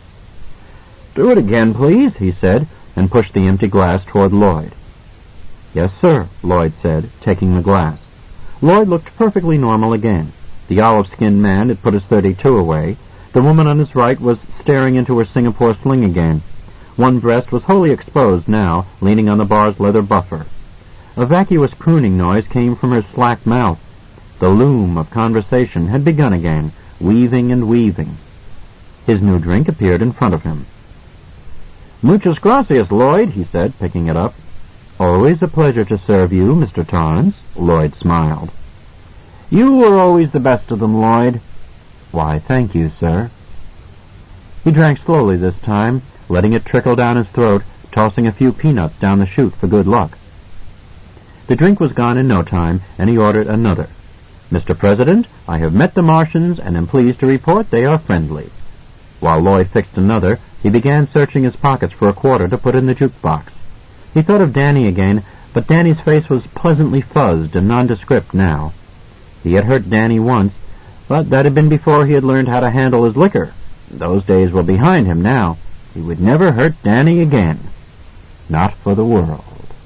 "Do it again, please," he said, and pushed the empty glass toward Lloyd. "Yes, sir," Lloyd said, taking the glass. Lloyd looked perfectly normal again. The olive-skinned man had put his .32 away. The woman on his right was staring into her Singapore sling again. One breast was wholly exposed now, leaning on the bar's leather buffer. A vacuous crooning noise came from her slack mouth. The loom of conversation had begun again, weaving and weaving. His new drink appeared in front of him. "Muchas gracias, Lloyd," he said, picking it up. "Always a pleasure to serve you, Mr. Torrance," Lloyd smiled. "You were always the best of them, Lloyd." "Why, thank you, sir." He drank slowly this time, letting it trickle down his throat, tossing a few peanuts down the chute for good luck. The drink was gone in no time, and he ordered another. "Mr. President, I have met the Martians and am pleased to report they are friendly." While Lloyd fixed another, he began searching his pockets for a quarter to put in the jukebox. He thought of Danny again, but Danny's face was pleasantly fuzzed and nondescript now. He had hurt Danny once, but that had been before he had learned how to handle his liquor. Those days were behind him now. He would never hurt Danny again. Not for the world.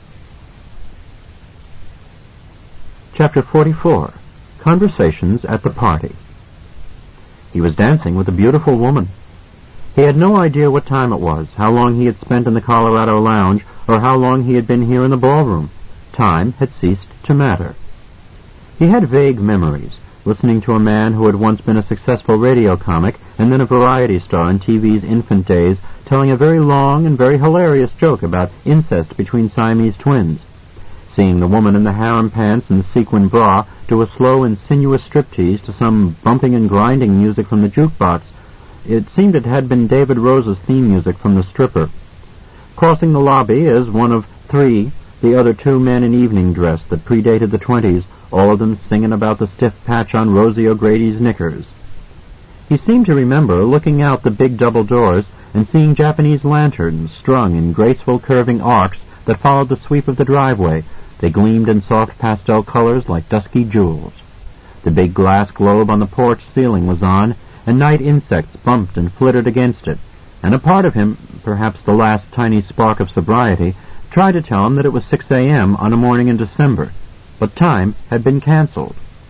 Chapter 44. Conversations at the Party. He was dancing with a beautiful woman. He had no idea what time it was, how long he had spent in the Colorado Lounge, or how long he had been here in the ballroom. Time had ceased to matter. He had vague memories, listening to a man who had once been a successful radio comic and then a variety star in TV's infant days, telling a very long and very hilarious joke about incest between Siamese twins. Seeing the woman in the harem pants and sequin bra do a slow and sinuous striptease to some bumping and grinding music from the jukebox. It seemed it had been David Rose's theme music from The Stripper. Crossing the lobby as one of 3, the other 2 men in evening dress that predated the 20s, all of them singing about the stiff patch on Rosie O'Grady's knickers. He seemed to remember looking out the big double doors and seeing Japanese lanterns strung in graceful curving arcs that followed the sweep of the driveway. They gleamed in soft pastel colors like dusky jewels. The big glass globe on the porch ceiling was on, and night insects bumped and flittered against it, and a part of him, perhaps the last tiny spark of sobriety, tried to tell him that it was 6 a.m. on a morning in December, but time had been canceled.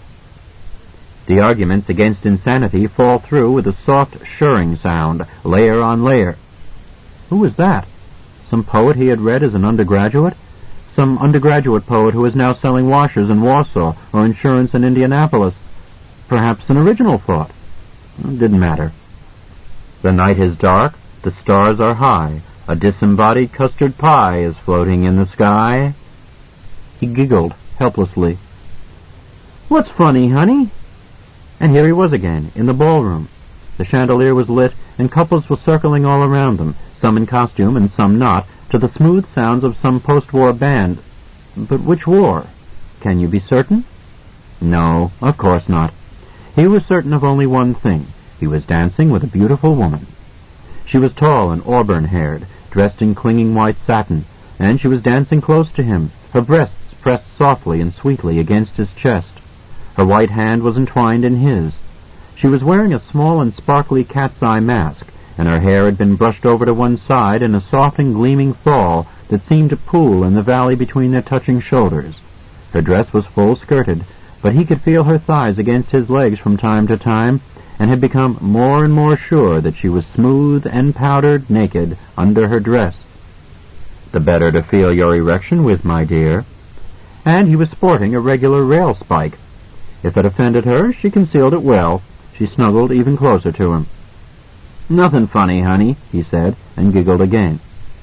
The arguments against insanity fall through with a soft shirring sound, layer on layer. Who was that? Some poet he had read as an undergraduate? Some undergraduate poet who is now selling washers in Warsaw or insurance in Indianapolis? Perhaps an original thought. It didn't matter. The night is dark, the stars are high, a disembodied custard pie is floating in the sky. He giggled helplessly. "What's funny, honey?" And here he was again, in the ballroom. The chandelier was lit, and couples were circling all around them, some in costume and some not, to the smooth sounds of some post-war band. But which war? Can you be certain? No, of course not. He was certain of only one thing. He was dancing with a beautiful woman. She was tall and auburn-haired, dressed in clinging white satin. and she was dancing close to him, her breasts pressed softly and sweetly against his chest. Her white hand was entwined in his. She was wearing a small and sparkly cat's eye mask, and her hair had been brushed over to one side in a soft and gleaming fall that seemed to pool in the valley between their touching shoulders. Her dress was full-skirted, but he could feel her thighs against his legs from time to time, and had become more and more sure that she was smooth and powdered naked under her dress. "The better to feel your erection with, my dear." And he was sporting a regular rail spike. If it offended her, she concealed it well. She snuggled even closer to him. "Nothing funny, honey," he said, and giggled again.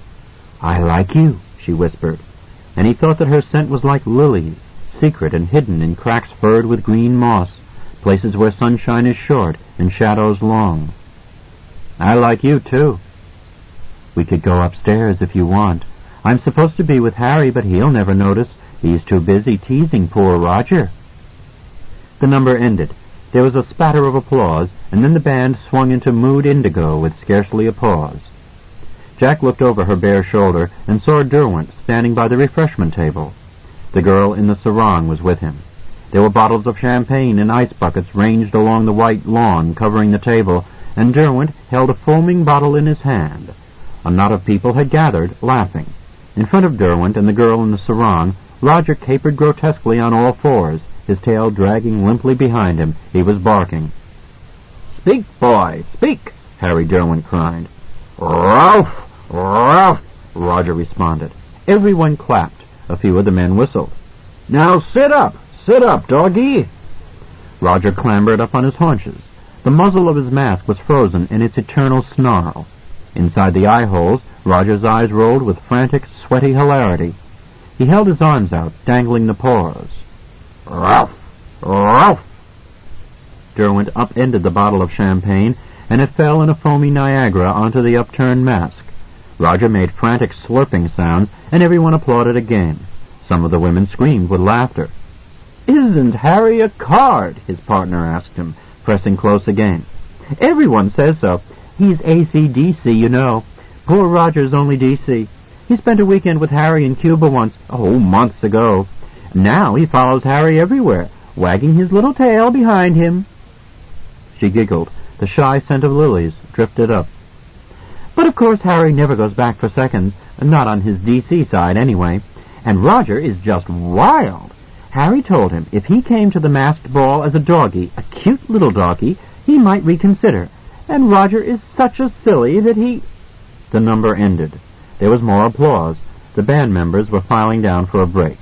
"I like you," she whispered, and he thought that her scent was like lilies, secret and hidden in cracks furred with green moss, places where sunshine is short and shadows long. "I like you, too." "We could go upstairs if you want. I'm supposed to be with Harry, but he'll never notice. He's too busy teasing poor Roger." The number ended. There was a spatter of applause, and then the band swung into Mood Indigo with scarcely a pause. Jack looked over her bare shoulder and saw Derwent standing by the refreshment table. The girl in the sarong was with him. There were bottles of champagne and ice buckets ranged along the white lawn covering the table, and Derwent held a foaming bottle in his hand. A knot of people had gathered, laughing. In front of Derwent and the girl in the sarong, Roger capered grotesquely on all fours, his tail dragging limply behind him. He was barking. "Speak, boy, speak!" Harry Derwent cried. "Ralph! Ralph!" Roger responded. Everyone clapped. A few of the men whistled. "Now sit up! Sit up, doggy!" Roger clambered up on his haunches. The muzzle of his mask was frozen in its eternal snarl. Inside the eye holes, Roger's eyes rolled with frantic, sweaty hilarity. He held his arms out, dangling the paws. "Ralph! Ralph!" Derwent upended the bottle of champagne, and it fell in a foamy Niagara onto the upturned mask. Roger made frantic slurping sounds, and everyone applauded again. Some of the women screamed with laughter. "Isn't Harry a card?" his partner asked him, pressing close again. "Everyone says so. He's AC/DC, you know. Poor Roger's only DC. He spent a weekend with Harry in Cuba once, months ago. Now he follows Harry everywhere, wagging his little tail behind him." She giggled. The shy scent of lilies drifted up. "But of course Harry never goes back for seconds, not on his DC side anyway. And Roger is just wild. Harry told him if he came to the masked ball as a doggy, a cute little doggy, he might reconsider. And Roger is such a silly that he—" The number ended. There was more applause. The band members were filing down for a break.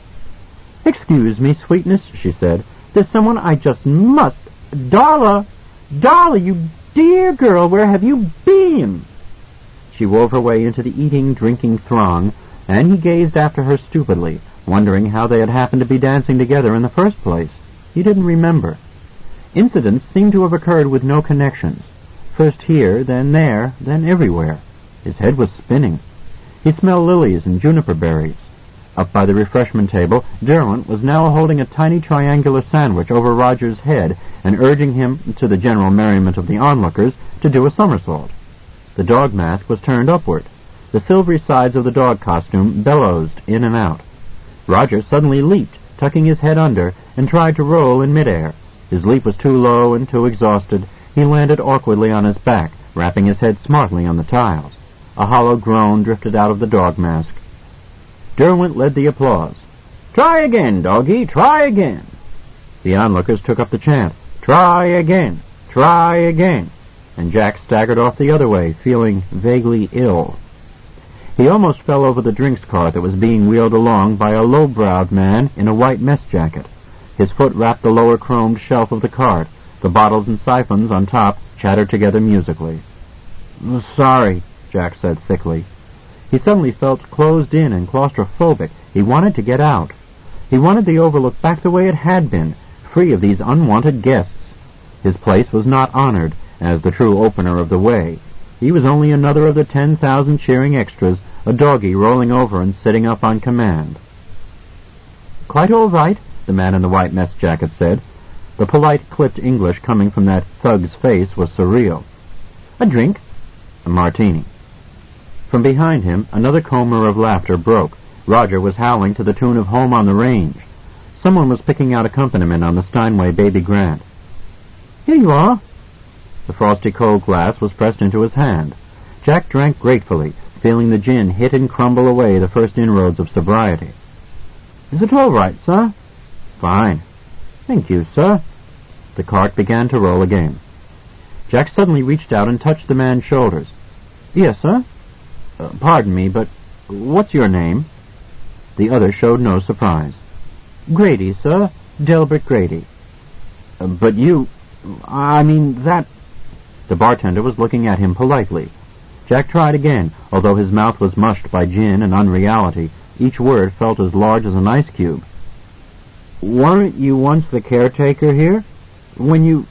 "Excuse me, sweetness," she said. "There's someone I just must— Darla! Darla, you dear girl, where have you been?" She wove her way into the eating, drinking throng, and he gazed after her stupidly, wondering how they had happened to be dancing together in the first place. He didn't remember. Incidents seemed to have occurred with no connections. First here, then there, then everywhere. His head was spinning. He smelled lilies and juniper berries. Up by the refreshment table, Derwent was now holding a tiny triangular sandwich over Roger's head and urging him, to the general merriment of the onlookers, to do a somersault. The dog mask was turned upward. The silvery sides of the dog costume bellowed in and out. Roger suddenly leaped, tucking his head under, and tried to roll in midair. His leap was too low and too exhausted. He landed awkwardly on his back, rapping his head smartly on the tiles. A hollow groan drifted out of the dog mask. Derwent led the applause. "Try again, doggy, try again." The onlookers took up the chant, "Try again, try again," and Jack staggered off the other way, feeling vaguely ill. He almost fell over the drinks cart that was being wheeled along by a low-browed man in a white mess jacket. His foot rapped the lower chromed shelf of the cart. The bottles and siphons on top chattered together musically. "Sorry," Jack said thickly. He suddenly felt closed in and claustrophobic. He wanted to get out. He wanted the Overlook back the way it had been, free of these unwanted guests. His place was not honored as the true opener of the way. He was only another of the 10,000 cheering extras, a doggy rolling over and sitting up on command. "Quite all right," the man in the white mess jacket said. The polite, clipped English coming from that thug's face was surreal. "A drink?" "A martini." From behind him, another comber of laughter broke. Roger was howling to the tune of Home on the Range. Someone was picking out accompaniment on the Steinway Baby Grand. "Here you are." The frosty cold glass was pressed into his hand. Jack drank gratefully, feeling the gin hit and crumble away the first inroads of sobriety. "Is it all right, sir?" "Fine." "Thank you, sir." The cart began to roll again. Jack suddenly reached out and touched the man's shoulders. "Yes, sir?" Pardon me, but what's your name?" The other showed no surprise. "Grady, sir. Delbert Grady." "But you... that..." The bartender was looking at him politely. Jack tried again. Although his mouth was mushed by gin and unreality, each word felt as large as an ice cube. "Weren't you once the caretaker here? When...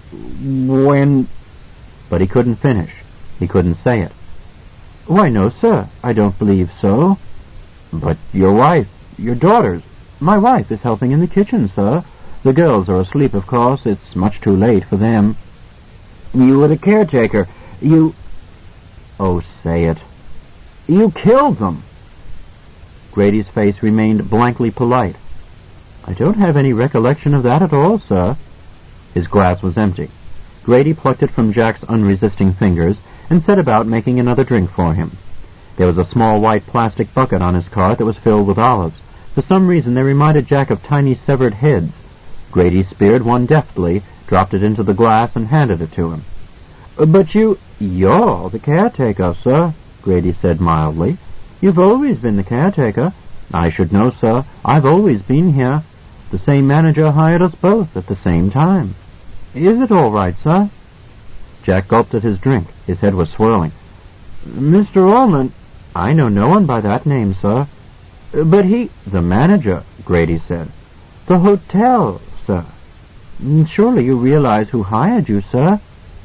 But he couldn't finish. He couldn't say it. "Why, no, sir. I don't believe so." "But your wife, your daughters..." "My wife is helping in the kitchen, sir. The girls are asleep, of course. It's much too late for them." "You were the caretaker. You..." "Oh, say it." "You killed them." Grady's face remained blankly polite. "I don't have any recollection of that at all, sir." His glass was empty. Grady plucked it from Jack's unresisting fingers and set about making another drink for him. There was a small white plastic bucket on his cart that was filled with olives. For some reason they reminded Jack of tiny severed heads. Grady speared one deftly, dropped it into the glass, and handed it to him. "But you're the caretaker, sir," Grady said mildly. "You've always been the caretaker." "I should know, sir. I've always been here. The same manager hired us both at the same time." "Is it all right, sir?" Jack gulped at his drink. His head was swirling. "Mr. Allman..." "I know no one by that name, sir." "But he..." "The manager," Grady said. "The hotel, sir. Surely you realize who hired you, sir?"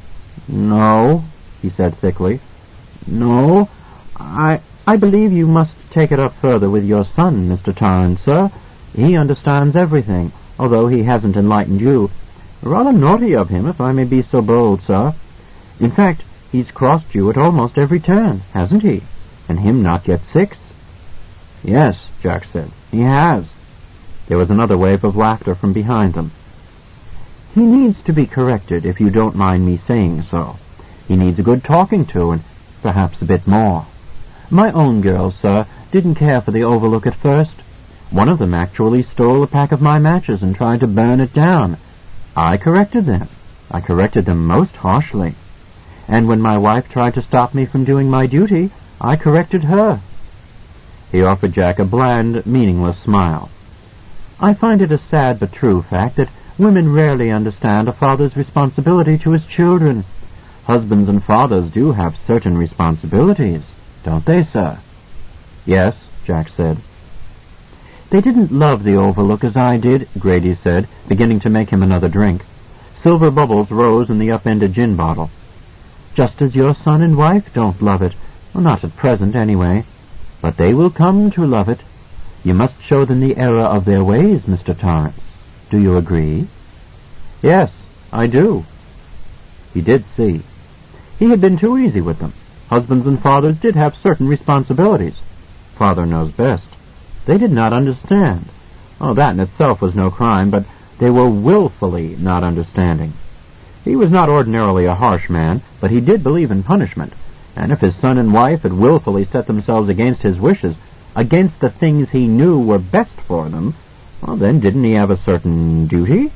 "No," he said thickly. "No, I believe you must take it up further with your son, Mr. Torrance, sir. He understands everything, although he hasn't enlightened you. Rather naughty of him, if I may be so bold, sir. In fact, he's crossed you at almost every turn, hasn't he? And him not yet 6? "Yes," Jack said, "he has." There was another wave of laughter from behind them. "He needs to be corrected, if you don't mind me saying so. He needs a good talking to, and perhaps a bit more. My own girls, sir, didn't care for the Overlook at first. One of them actually stole a pack of my matches and tried to burn it down. I corrected them. I corrected them most harshly. And when my wife tried to stop me from doing my duty, I corrected her." He offered Jack a bland, meaningless smile. "I find it a sad but true fact that women rarely understand a father's responsibility to his children. Husbands and fathers do have certain responsibilities, don't they, sir?" "Yes," Jack said. "They didn't love the Overlook as I did," Grady said, beginning to make him another drink. Silver bubbles rose in the upended gin bottle. "Just as your son and wife don't love it. Well, not at present, anyway. But they will come to love it. You must show them the error of their ways, Mr. Torrance. Do you agree?" "Yes, I do." He did see. He had been too easy with them. Husbands and fathers did have certain responsibilities. Father knows best. They did not understand. Oh, that in itself was no crime, but they were willfully not understanding. He was not ordinarily a harsh man, but he did believe in punishment, and if his son and wife had willfully set themselves against his wishes, against the things he knew were best for them, well, then didn't he have a certain duty?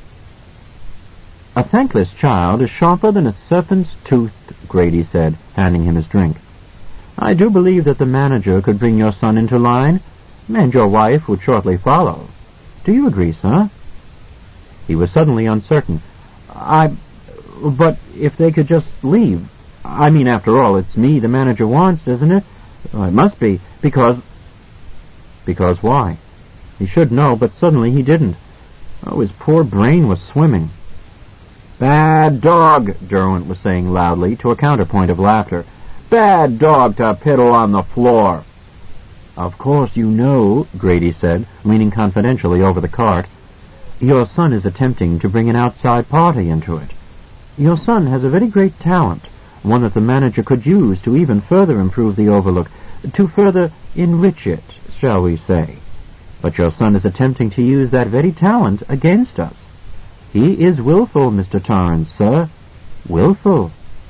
"A thankless child is sharper than a serpent's tooth," Grady said, handing him his drink. "I do believe that the manager could bring your son into line, and your wife would shortly follow. Do you agree, sir?" He was suddenly uncertain. But if they could just leave. I mean, after all, it's me the manager wants, isn't it? Well, it must be, because... Because why? He should know, but suddenly he didn't. Oh, his poor brain was swimming. "Bad dog," Derwent was saying loudly, to a counterpoint of laughter. "Bad dog to piddle on the floor." "Of course you know," Grady said, leaning confidentially over the cart, "your son is attempting to bring an outside party into it. Your son has a very great talent, one that the manager could use to even further improve the Overlook, to further enrich it, shall we say. But your son is attempting to use that very talent against us. He is willful, Mr. Torrance, sir. Willful.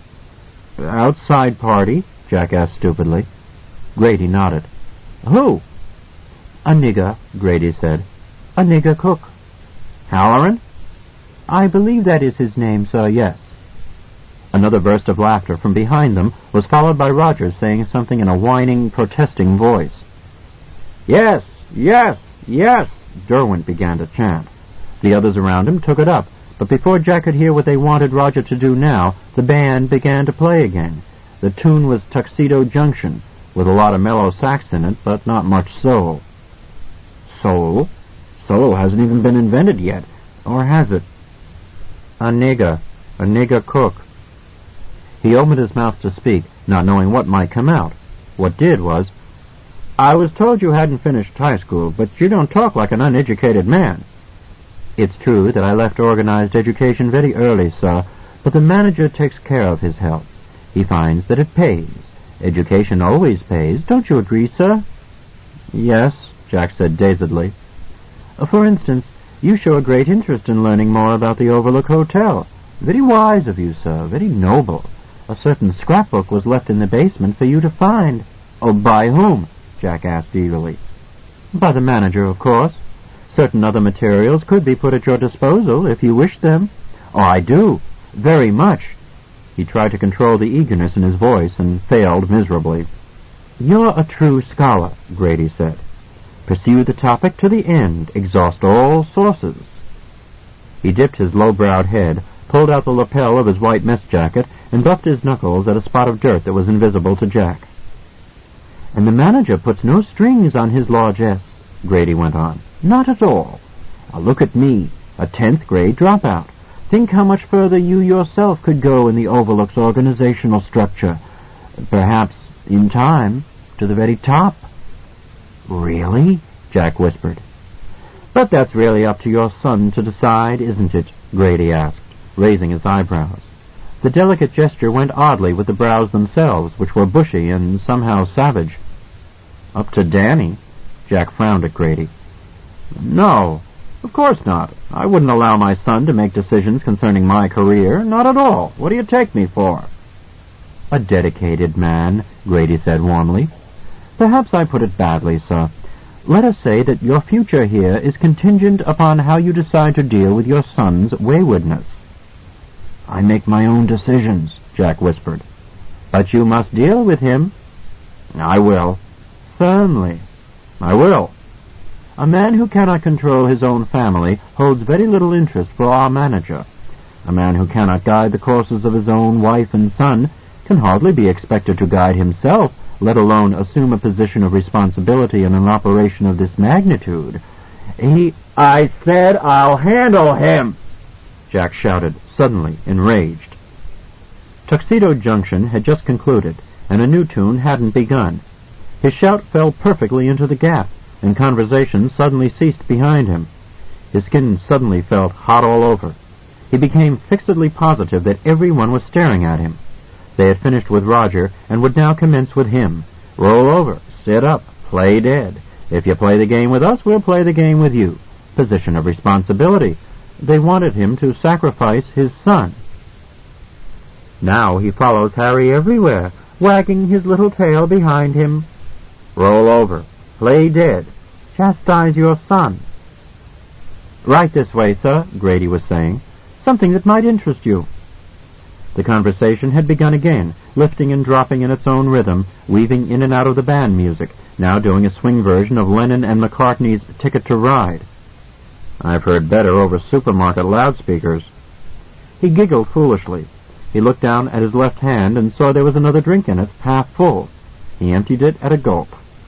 Outside party? Jack asked stupidly. Grady nodded. Who? A nigger, Grady said. A nigger cook. Halloran? I believe that is his name, sir, yes. Another burst of laughter from behind them was followed by Rogers saying something in a whining, protesting voice. Yes, yes, yes, Derwent began to chant. The others around him took it up, but before Jack could hear what they wanted Roger to do now, the band began to play again. The tune was Tuxedo Junction, with a lot of mellow sax in it, but not much soul. Soul? Soul hasn't even been invented yet, or has it? A nigger cook. He opened his mouth to speak, not knowing what might come out. What did was, I was told you hadn't finished high school, but you don't talk like an uneducated man. It's true that I left organized education very early, sir, but the manager takes care of his health. He finds that it pays. Education always pays. Don't you agree, sir? Yes, Jack said dazedly. For instance, you show a great interest in learning more about the Overlook Hotel. Very wise of you, sir. Very noble. A certain scrapbook was left in the basement for you to find. Oh, by whom? Jack asked eagerly. By the manager, of course. Certain other materials could be put at your disposal if you wish them. Oh, I do. Very much. He tried to control the eagerness in his voice and failed miserably. You're a true scholar, Grady said. Pursue the topic to the end. Exhaust all sources. He dipped his low-browed head, pulled out the lapel of his white mess jacket, and buffed his knuckles at a spot of dirt that was invisible to Jack. And the manager puts no strings on his largesse, Grady went on. Not at all. Now look at me, a 10th grade dropout. Think how much further you yourself could go in the Overlook's organizational structure. Perhaps, in time, to the very top. Really? Jack whispered. But that's really up to your son to decide, isn't it? Grady asked, raising his eyebrows. The delicate gesture went oddly with the brows themselves, which were bushy and somehow savage. Up to Danny? Jack frowned at Grady. No, of course not. I wouldn't allow my son to make decisions concerning my career. Not at all. What do you take me for? A dedicated man, Grady said warmly. Perhaps I put it badly, sir. Let us say that your future here is contingent upon how you decide to deal with your son's waywardness. I make my own decisions, Jack whispered. But you must deal with him. I will. Firmly. I will. A man who cannot control his own family holds very little interest for our manager. A man who cannot guide the courses of his own wife and son can hardly be expected to guide himself, let alone assume a position of responsibility in an operation of this magnitude. I said I'll handle him, Jack shouted, suddenly enraged. Tuxedo Junction had just concluded, and a new tune hadn't begun. His shout fell perfectly into the gap, and conversation suddenly ceased behind him. His skin suddenly felt hot all over. He became fixedly positive that everyone was staring at him. They had finished with Roger, and would now commence with him. Roll over, sit up, play dead. If you play the game with us, we'll play the game with you. Position of responsibility. They wanted him to sacrifice his son. Now he follows Harry everywhere, wagging his little tail behind him. Roll over. Play dead. Chastise your son. Right this way, sir, Grady was saying. Something that might interest you. The conversation had begun again, lifting and dropping in its own rhythm, weaving in and out of the band music, now doing a swing version of Lennon and McCartney's Ticket to Ride. I've heard better over supermarket loudspeakers. He giggled foolishly. He looked down at his left hand and saw there was another drink in it, half full. He emptied it at a gulp.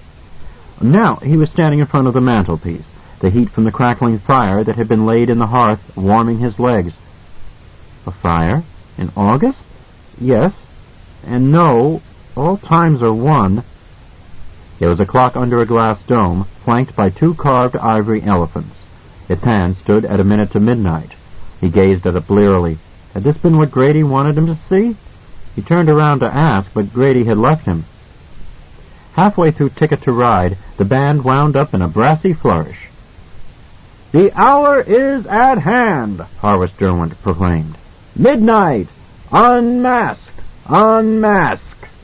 Now he was standing in front of the mantelpiece, the heat from the crackling fire that had been laid in the hearth warming his legs. A fire? In August? Yes. And no, all times are one. There was a clock under a glass dome, flanked by 2 carved ivory elephants. Its hand stood at a minute to midnight. He gazed at it blearily. Had this been what Grady wanted him to see? He turned around to ask, but Grady had left him. Halfway through Ticket to Ride, the band wound up in a brassy flourish. "The hour is at hand," Harvest Derwent proclaimed. "Midnight! Unmask! Unmask!"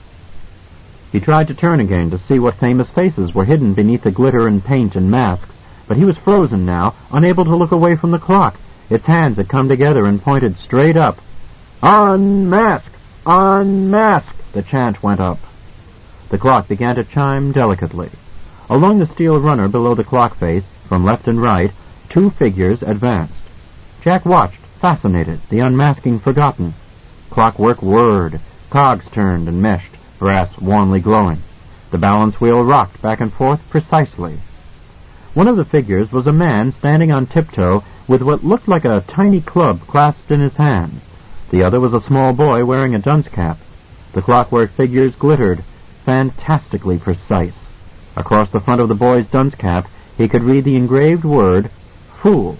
He tried to turn again to see what famous faces were hidden beneath the glitter and paint and masks, but he was frozen now, unable to look away from the clock. Its hands had come together and pointed straight up. "Unmask! Unmask!" the chant went up. The clock began to chime delicately. Along the steel runner below the clock face, from left and right, two figures advanced. Jack watched, fascinated, the unmasking forgotten. Clockwork whirred, cogs turned and meshed, brass warmly glowing. The balance wheel rocked back and forth precisely. One of the figures was a man standing on tiptoe with what looked like a tiny club clasped in his hand. The other was a small boy wearing a dunce cap. The clockwork figures glittered, fantastically precise. Across the front of the boy's dunce cap he could read the engraved word, Fool,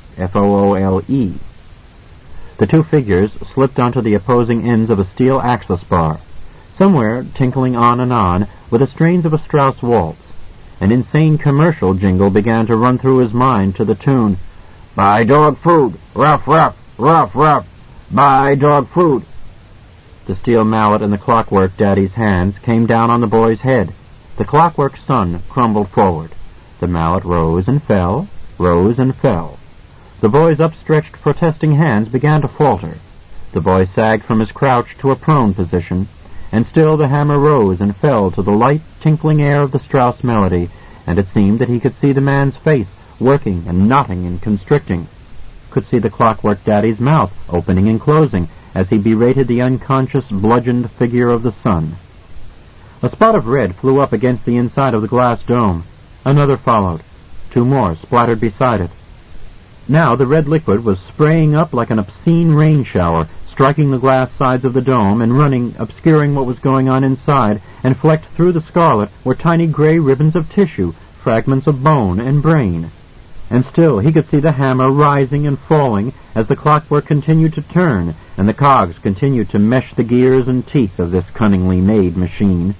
Foole. The two figures slipped onto the opposing ends of a steel access bar. Somewhere, tinkling on and on, were the strains of a Strauss waltz. An insane commercial jingle began to run through his mind to the tune, "Buy dog food, ruff, ruff, ruff, ruff, buy dog food." The steel mallet in the clockwork daddy's hands came down on the boy's head. The clockwork sun crumbled forward. The mallet rose and fell, rose and fell. The boy's upstretched protesting hands began to falter. The boy sagged from his crouch to a prone position, and still the hammer rose and fell to the light, tinkling air of the Strauss melody, and it seemed that he could see the man's face working and knotting and constricting, could see the clockwork daddy's mouth opening and closing as he berated the unconscious, bludgeoned figure of the sun. A spot of red flew up against the inside of the glass dome. Another followed. Two more splattered beside it. Now the red liquid was spraying up like an obscene rain shower, striking the glass sides of the dome and running, obscuring what was going on inside, and flecked through the scarlet were tiny gray ribbons of tissue, fragments of bone and brain. And still he could see the hammer rising and falling as the clockwork continued to turn, and the cogs continued to mesh the gears and teeth of this cunningly made machine.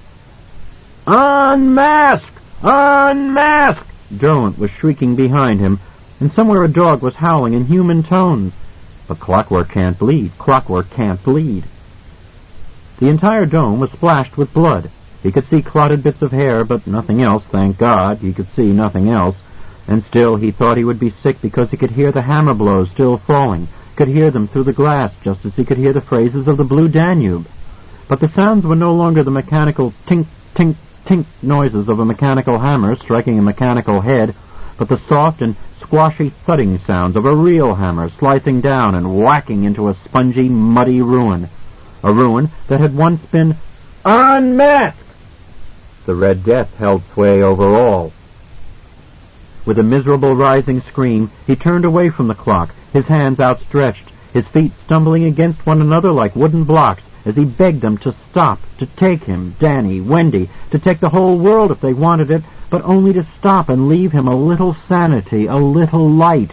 "Unmask! Unmask!" Derwent was shrieking behind him, and somewhere a dog was howling in human tones. But clockwork can't bleed. Clockwork can't bleed. The entire dome was splashed with blood. He could see clotted bits of hair, but nothing else, thank God. He could see nothing else. And still he thought he would be sick because he could hear the hammer blows still falling, could hear them through the glass just as he could hear the phrases of the Blue Danube. But the sounds were no longer the mechanical tink, tink, tink noises of a mechanical hammer striking a mechanical head, but the soft and squashy thudding sounds of a real hammer slicing down and whacking into a spongy, muddy ruin. A ruin that had once been unmasked. The Red Death held sway over all. With a miserable rising scream, he turned away from the clock, his hands outstretched, his feet stumbling against one another like wooden blocks, as he begged them to stop, to take him, Danny, Wendy, to take the whole world if they wanted it, but only to stop and leave him a little sanity, a little light.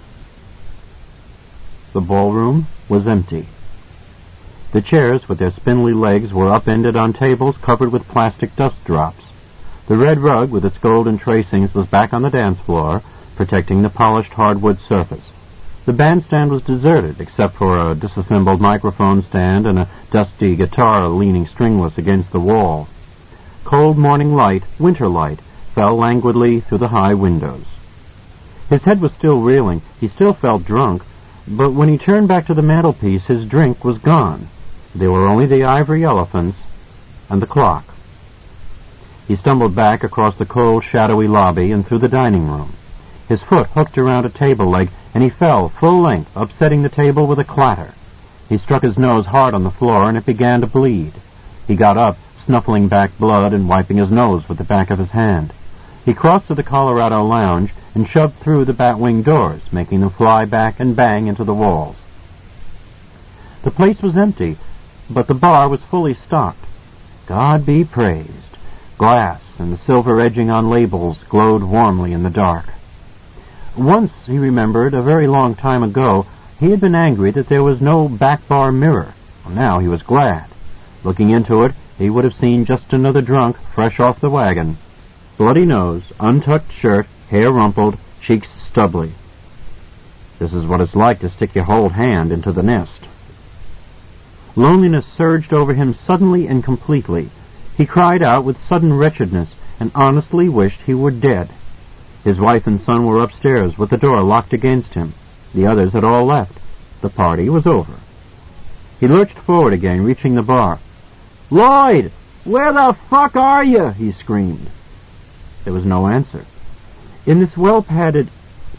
The ballroom was empty. The chairs with their spindly legs were upended on tables covered with plastic dust drops. The red rug with its golden tracings was back on the dance floor, protecting the polished hardwood surface. The bandstand was deserted, except for a disassembled microphone stand and a dusty guitar leaning stringless against the wall. Cold morning light, winter light, fell languidly through the high windows. His head was still reeling. He still felt drunk, but when he turned back to the mantelpiece, his drink was gone. There were only the ivory elephants and the clock. He stumbled back across the cold, shadowy lobby and through the dining room. His foot hooked around a table leg, and he fell full length, upsetting the table with a clatter. He struck his nose hard on the floor, and it began to bleed. He got up, snuffling back blood and wiping his nose with the back of his hand. He crossed to the Colorado lounge and shoved through the bat-wing doors, making them fly back and bang into the walls. The place was empty, but the bar was fully stocked. God be praised. Glass and the silver edging on labels glowed warmly in the dark. Once, he remembered, a very long time ago, he had been angry that there was no back bar mirror. Well, now he was glad. Looking into it, he would have seen just another drunk fresh off the wagon. Bloody nose, untucked shirt, hair rumpled, cheeks stubbly. This is what it's like to stick your whole hand into the nest. Loneliness surged over him suddenly and completely. He cried out with sudden wretchedness and honestly wished he were dead. His wife and son were upstairs with the door locked against him. The others had all left. The party was over. He lurched forward again, reaching the bar. "Lloyd, where the fuck are you?" he screamed. There was no answer. In this well-padded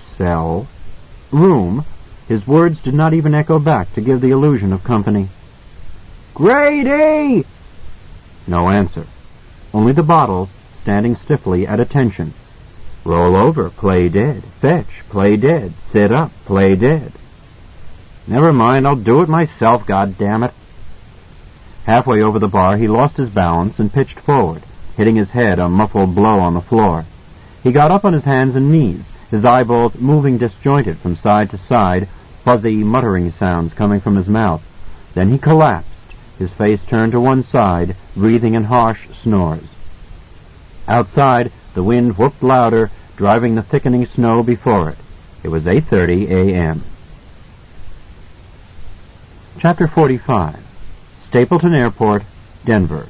room, his words did not even echo back to give the illusion of company. "Grady!" No answer. Only the bottles, standing stiffly at attention. Roll over, play dead. Fetch, play dead. Sit up, play dead. Never mind, I'll do it myself, goddammit. Halfway over the bar, he lost his balance and pitched forward, hitting his head a muffled blow on the floor. He got up on his hands and knees, his eyeballs moving disjointed from side to side, fuzzy muttering sounds coming from his mouth. Then he collapsed, his face turned to one side, breathing in harsh snores. Outside, the wind whooped louder, driving the thickening snow before it. It was 8:30 a.m. Chapter 45. Stapleton Airport, Denver.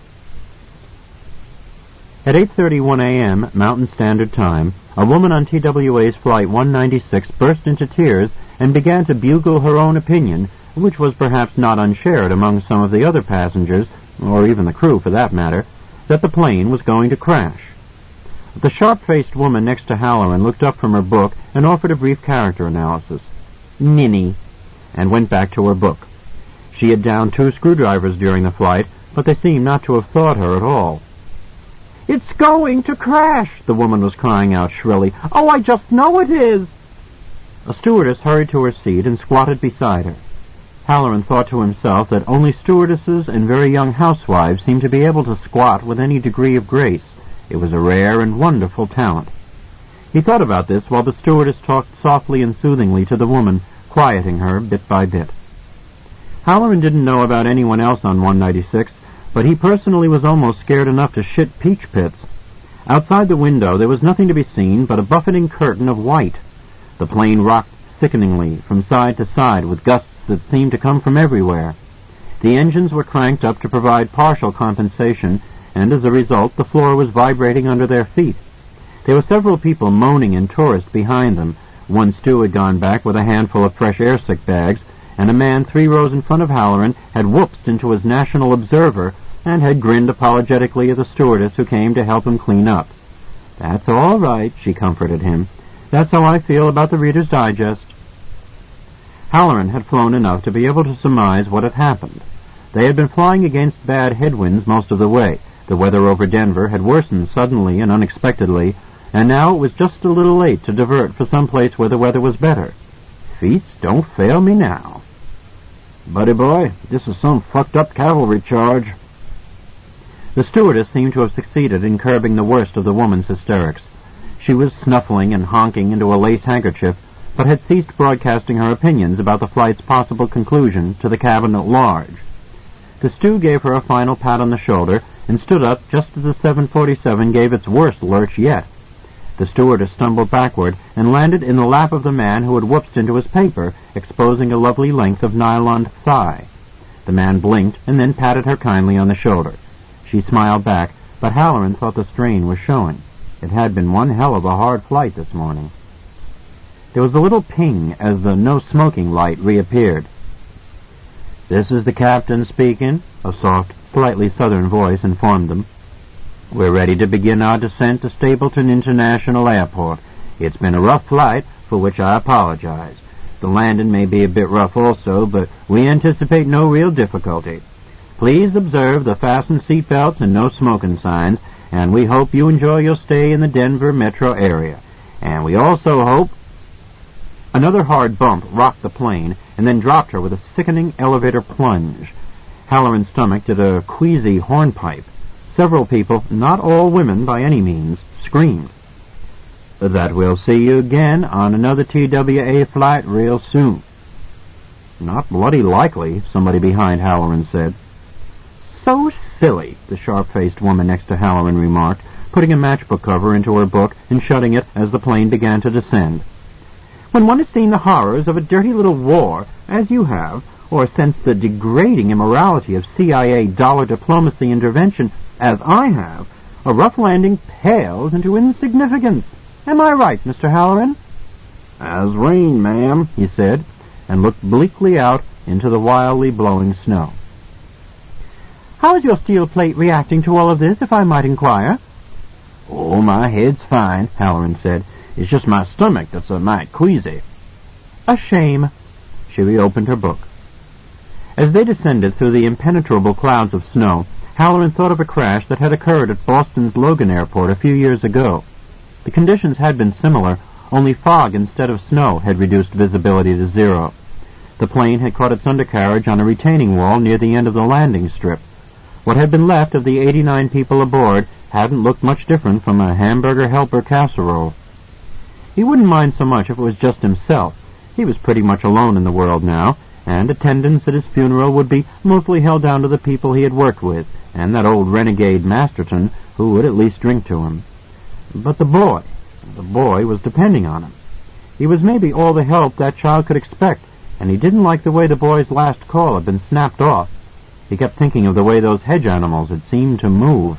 At 8:31 a.m. Mountain Standard Time, a woman on TWA's Flight 196 burst into tears and began to bugle her own opinion, which was perhaps not unshared among some of the other passengers, or even the crew for that matter, that the plane was going to crash. The sharp-faced woman next to Halloran looked up from her book and offered a brief character analysis. "Ninny," and went back to her book. She had downed 2 screwdrivers during the flight, but they seemed not to have thought her at all. "It's going to crash," the woman was crying out shrilly. "Oh, I just know it is." A stewardess hurried to her seat and squatted beside her. Halloran thought to himself that only stewardesses and very young housewives seemed to be able to squat with any degree of grace. It was a rare and wonderful talent. He thought about this while the stewardess talked softly and soothingly to the woman, quieting her bit by bit. Halloran didn't know about anyone else on 196, but he personally was almost scared enough to shit peach pits. Outside the window there was nothing to be seen but a buffeting curtain of white. The plane rocked sickeningly from side to side with gusts that seemed to come from everywhere. The engines were cranked up to provide partial compensation, and as a result the floor was vibrating under their feet. There were several people moaning and tourists behind them. One stew had gone back with a handful of fresh airsick bags, and a man 3 rows in front of Halloran had whooped into his National Observer and had grinned apologetically at the stewardess who came to help him clean up. "That's all right," she comforted him. "That's how I feel about the Reader's Digest." Halloran had flown enough to be able to surmise what had happened. They had been flying against bad headwinds most of the way. The weather over Denver had worsened suddenly and unexpectedly, and now it was just a little late to divert for some place where the weather was better. Feats don't fail me now. "Buddy boy, this is some fucked-up cavalry charge." The stewardess seemed to have succeeded in curbing the worst of the woman's hysterics. She was snuffling and honking into a lace handkerchief, but had ceased broadcasting her opinions about the flight's possible conclusion to the cabin at large. The stew gave her a final pat on the shoulder and stood up just as the 747 gave its worst lurch yet. The stewardess stumbled backward and landed in the lap of the man who had whooped into his paper, exposing a lovely length of nylon thigh. The man blinked and then patted her kindly on the shoulder. She smiled back, but Halloran thought the strain was showing. It had been one hell of a hard flight this morning. There was a little ping as the no-smoking light reappeared. "This is the captain speaking," a soft, slightly southern voice informed them. "We're ready to begin our descent to Stapleton International Airport. It's been a rough flight, for which I apologize. The landing may be a bit rough also, but we anticipate no real difficulty. Please observe the fasten seatbelts and no smoking signs, and we hope you enjoy your stay in the Denver metro area. And we also hope—" Another hard bump rocked the plane and then dropped her with a sickening elevator plunge. Halloran's stomach did a queasy hornpipe. Several people, not all women by any means, screamed. "That we'll see you again on another TWA flight real soon." "Not bloody likely," somebody behind Halloran said. silly," the sharp-faced woman next to Halloran remarked, putting a matchbook cover into her book and shutting it as the plane began to descend. "When one has seen the horrors of a dirty little war, as you have, or sensed the degrading immorality of CIA dollar diplomacy intervention, as I have, a rough landing pales into insignificance. Am I right, Mr. Halloran?" "As rain, ma'am," he said, and looked bleakly out into the wildly blowing snow. "How is your steel plate reacting to all of this, if I might inquire?" "Oh, my head's fine," Halloran said. "It's just my stomach that's a mite queasy." "A shame." She reopened her book. As they descended through the impenetrable clouds of snow, Halloran thought of a crash that had occurred at Boston's Logan Airport a few years ago. The conditions had been similar, only fog instead of snow had reduced visibility to zero. The plane had caught its undercarriage on a retaining wall near the end of the landing strip. What had been left of the 89 people aboard hadn't looked much different from a hamburger helper casserole. He wouldn't mind so much if it was just himself. He was pretty much alone in the world now, and attendance at his funeral would be mostly held down to the people he had worked with, and that old renegade Masterton, who would at least drink to him. But the boy was depending on him. He was maybe all the help that child could expect, and he didn't like the way the boy's last call had been snapped off. He kept thinking of the way those hedge animals had seemed to move.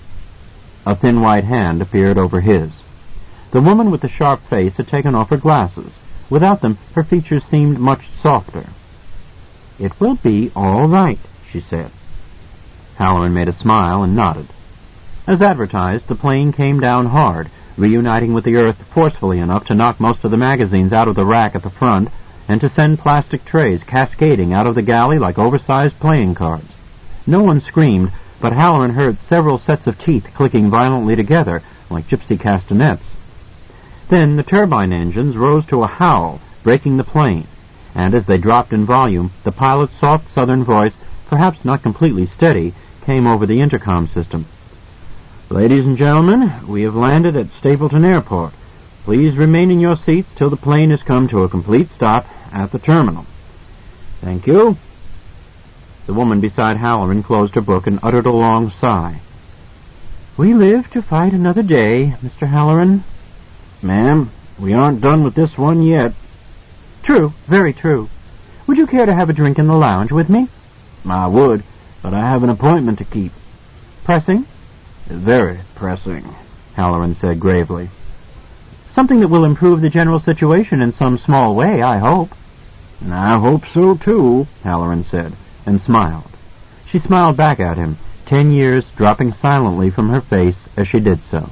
A thin white hand appeared over his. The woman with the sharp face had taken off her glasses. Without them, her features seemed much softer. "It will be all right," she said. Halloran made a smile and nodded. As advertised, the plane came down hard, reuniting with the earth forcefully enough to knock most of the magazines out of the rack at the front and to send plastic trays cascading out of the galley like oversized playing cards. No one screamed, but Halloran heard several sets of teeth clicking violently together like gypsy castanets. Then the turbine engines rose to a howl, breaking the plane, and as they dropped in volume, the pilot's soft southern voice, perhaps not completely steady, came over the intercom system. "Ladies and gentlemen, we have landed at Stapleton Airport. Please remain in your seats till the plane has come to a complete stop at the terminal. Thank you." The woman beside Halloran closed her book and uttered a long sigh. "We live to fight another day, Mr. Halloran." "Ma'am, we aren't done with this one yet." "True, very true. Would you care to have a drink in the lounge with me?" "I would, but I have an appointment to keep." "Pressing?" "Very pressing," Halloran said gravely. "Something that will improve the general situation in some small way, I hope." "I hope so, too," Halloran said, and smiled. She smiled back at him, 10 years dropping silently from her face as she did so.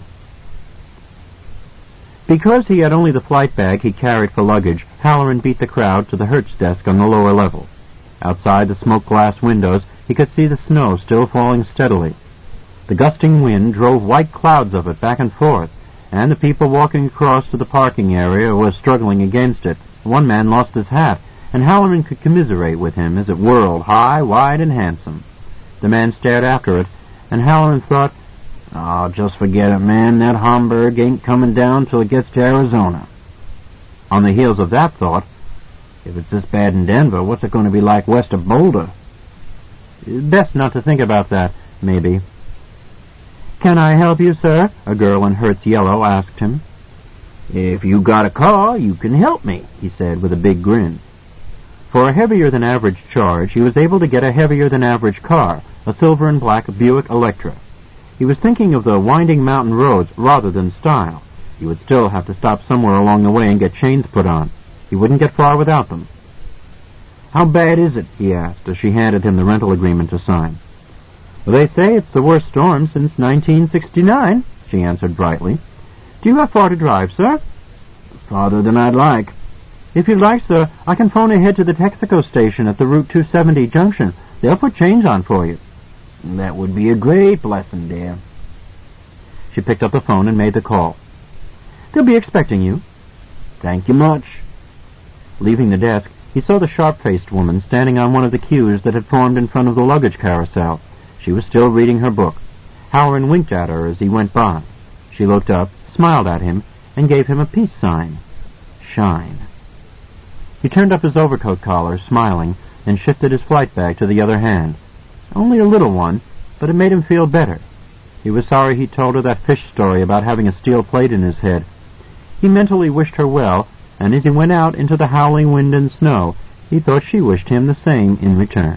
Because he had only the flight bag he carried for luggage, Halloran beat the crowd to the Hertz desk on the lower level. Outside the smoke-glass windows, he could see the snow still falling steadily. The gusting wind drove white clouds of it back and forth, and the people walking across to the parking area were struggling against it. One man lost his hat, and Halloran could commiserate with him as it whirled high, wide, and handsome. The man stared after it, and Halloran thought, "Oh, just forget it, man. That Hamburg ain't coming down till it gets to Arizona." On the heels of that thought, if it's this bad in Denver, what's it going to be like west of Boulder? Best not to think about that, maybe. "Can I help you, sir?" a girl in Hertz yellow asked him. "If you got a car, you can help me," he said with a big grin. For a heavier-than-average charge, he was able to get a heavier-than-average car, a silver and black Buick Electra. He was thinking of the winding mountain roads rather than style. He would still have to stop somewhere along the way and get chains put on. He wouldn't get far without them. "How bad is it?" he asked as she handed him the rental agreement to sign. "Well, they say it's the worst storm since 1969, she answered brightly. "Do you have far to drive, sir?" "Farther than I'd like." "If you'd like, sir, I can phone ahead to the Texaco station at the Route 270 junction. They'll put chains on for you." "That would be a great blessing, dear." She picked up the phone and made the call. "They'll be expecting you." "Thank you much." Leaving the desk, he saw the sharp-faced woman standing on one of the queues that had formed in front of the luggage carousel. She was still reading her book. Halloran winked at her as he went by. She looked up, smiled at him, and gave him a peace sign. Shine. He turned up his overcoat collar, smiling, and shifted his flight bag to the other hand. Only a little one, but it made him feel better. He was sorry he told her that fish story about having a steel plate in his head. He mentally wished her well, and as he went out into the howling wind and snow, he thought she wished him the same in return.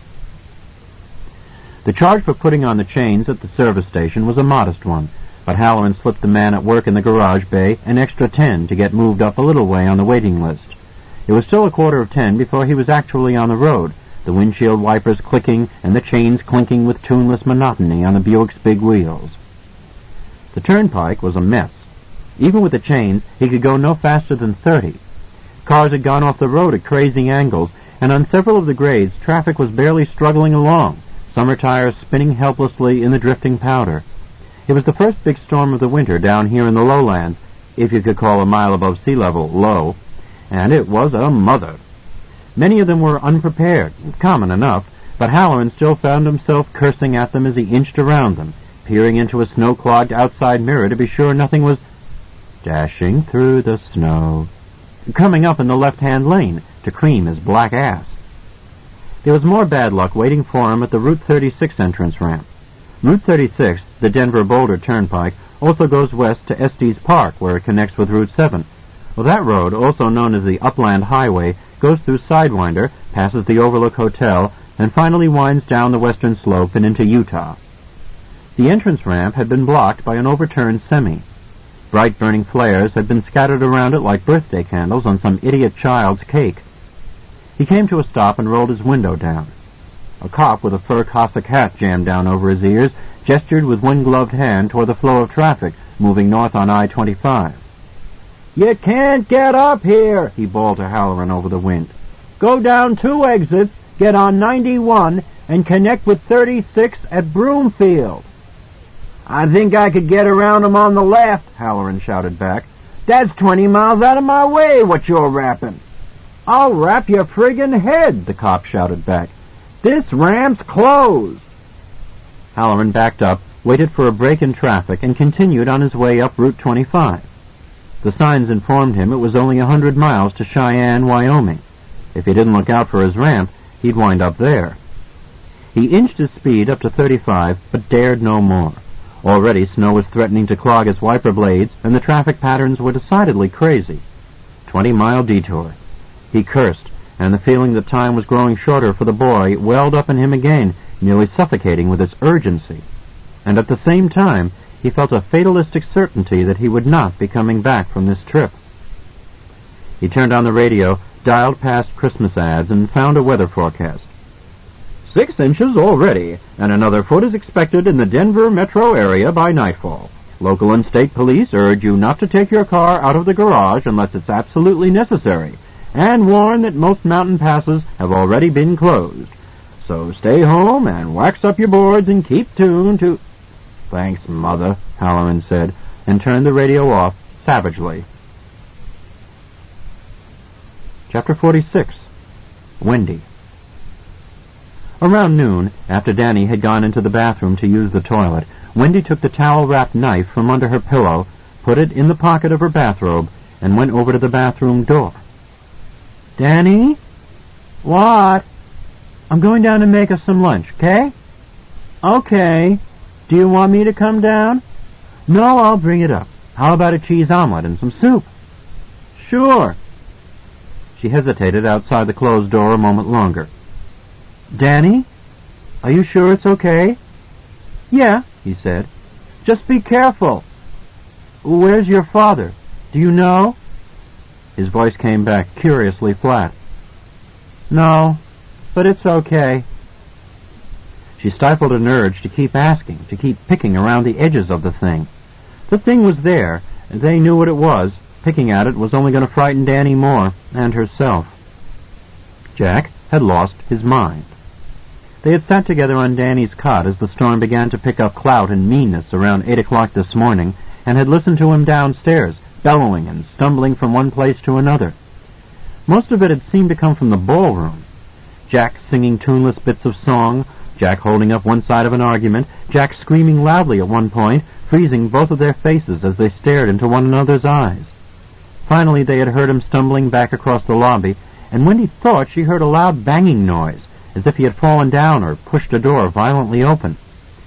The charge for putting on the chains at the service station was a modest one, but Halloran slipped the man at work in the garage bay an extra 10 to get moved up a little way on the waiting list. It was still 9:45 before he was actually on the road, the windshield wipers clicking and the chains clinking with tuneless monotony on the Buick's big wheels. The turnpike was a mess. Even with the chains, he could go no faster than 30. Cars had gone off the road at crazy angles, and on several of the grades, traffic was barely struggling along, summer tires spinning helplessly in the drifting powder. It was the first big storm of the winter down here in the lowlands, if you could call a mile above sea level low, and it was a mother. Many of them were unprepared, common enough, but Halloran still found himself cursing at them as he inched around them, peering into a snow-clogged outside mirror to be sure nothing was dashing through the snow, coming up in the left-hand lane to cream his black ass. There was more bad luck waiting for him at the Route 36 entrance ramp. Route 36, the Denver-Boulder Turnpike, also goes west to Estes Park, where it connects with Route 7. Well, that road, also known as the Upland Highway, goes through Sidewinder, passes the Overlook Hotel, and finally winds down the western slope and into Utah. The entrance ramp had been blocked by an overturned semi. Bright burning flares had been scattered around it like birthday candles on some idiot child's cake. He came to a stop and rolled his window down. A cop with a fur Cossack hat jammed down over his ears gestured with one gloved hand toward the flow of traffic moving north on I-25. "You can't get up here," he bawled to Halloran over the wind. "Go down 2 exits, get on 91, and connect with 36 at Broomfield." "I think I could get around 'em on the left," Halloran shouted back. "That's 20 miles out of my way, what you're rapping." "I'll rap your friggin' head," the cop shouted back. "This ramp's closed." Halloran backed up, waited for a break in traffic, and continued on his way up Route 25. The signs informed him it was only 100 miles to Cheyenne, Wyoming. If he didn't look out for his ramp, he'd wind up there. He inched his speed up to 35, but dared no more. Already snow was threatening to clog his wiper blades, and the traffic patterns were decidedly crazy. 20-mile detour. He cursed, and the feeling that time was growing shorter for the boy welled up in him again, nearly suffocating with its urgency. And at the same time, he felt a fatalistic certainty that he would not be coming back from this trip. He turned on the radio, dialed past Christmas ads, and found a weather forecast. 6 inches already, and another foot is expected in the Denver metro area by nightfall. Local and state police urge you not to take your car out of the garage unless it's absolutely necessary, and warn that most mountain passes have already been closed. So stay home and wax up your boards and keep tuned to... "Thanks, Mother," Halloran said, and turned the radio off savagely. Chapter 46. Wendy. Around noon, after Danny had gone into the bathroom to use the toilet, Wendy took the towel-wrapped knife from under her pillow, put it in the pocket of her bathrobe, and went over to the bathroom door. "Danny?" "What?" "I'm going down to make us some lunch, 'kay?" "Okay. Do you want me to come down?" "No, I'll bring it up. How about a cheese omelet and some soup?" "Sure." She hesitated outside the closed door a moment longer. "Danny? Are you sure it's okay?" "Yeah," he said. "Just be careful." "Where's your father? Do you know?" His voice came back curiously flat. "No, but it's okay." She stifled an urge to keep asking, to keep picking around the edges of the thing. The thing was there, and they knew what it was. Picking at it was only going to frighten Danny more, and herself. Jack had lost his mind. They had sat together on Danny's cot as the storm began to pick up clout and meanness around 8 o'clock this morning, and had listened to him downstairs, bellowing and stumbling from one place to another. Most of it had seemed to come from the ballroom. Jack singing tuneless bits of song, Jack holding up one side of an argument, Jack screaming loudly at one point, freezing both of their faces as they stared into one another's eyes. Finally they had heard him stumbling back across the lobby, and Wendy thought she heard a loud banging noise, as if he had fallen down or pushed a door violently open.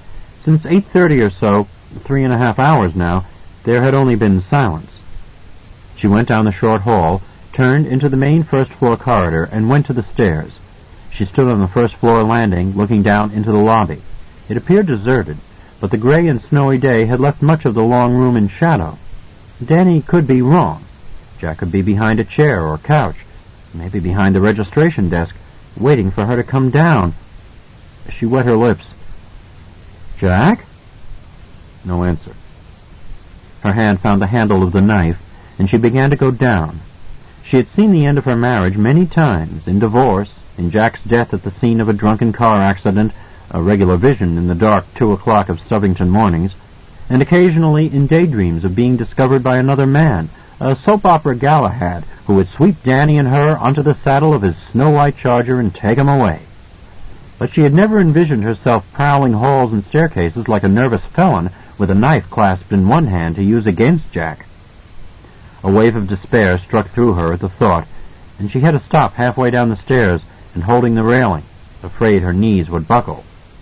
Since 8:30 or so, 3.5 hours now, there had only been silence. She went down the short hall, turned into the main first-floor corridor, and went to the stairs. She stood on the first-floor landing, looking down into the lobby. It appeared deserted, but the gray and snowy day had left much of the long room in shadow. Danny could be wrong. Jack could be behind a chair or couch, maybe behind the registration desk, waiting for her to come down. She wet her lips. "Jack?" No answer. Her hand found the handle of the knife, and she began to go down. She had seen the end of her marriage many times, in divorce, in Jack's death at the scene of a drunken car accident, a regular vision in the dark 2 o'clock of Stubbington mornings, and occasionally in daydreams of being discovered by another man, a soap opera Galahad, who would sweep Danny and her onto the saddle of his snow-white charger and take him away. But she had never envisioned herself prowling halls and staircases like a nervous felon with a knife clasped in one hand to use against Jack. A wave of despair struck through her at the thought, and she had to stop halfway down the stairs and holding the railing, afraid her knees would buckle.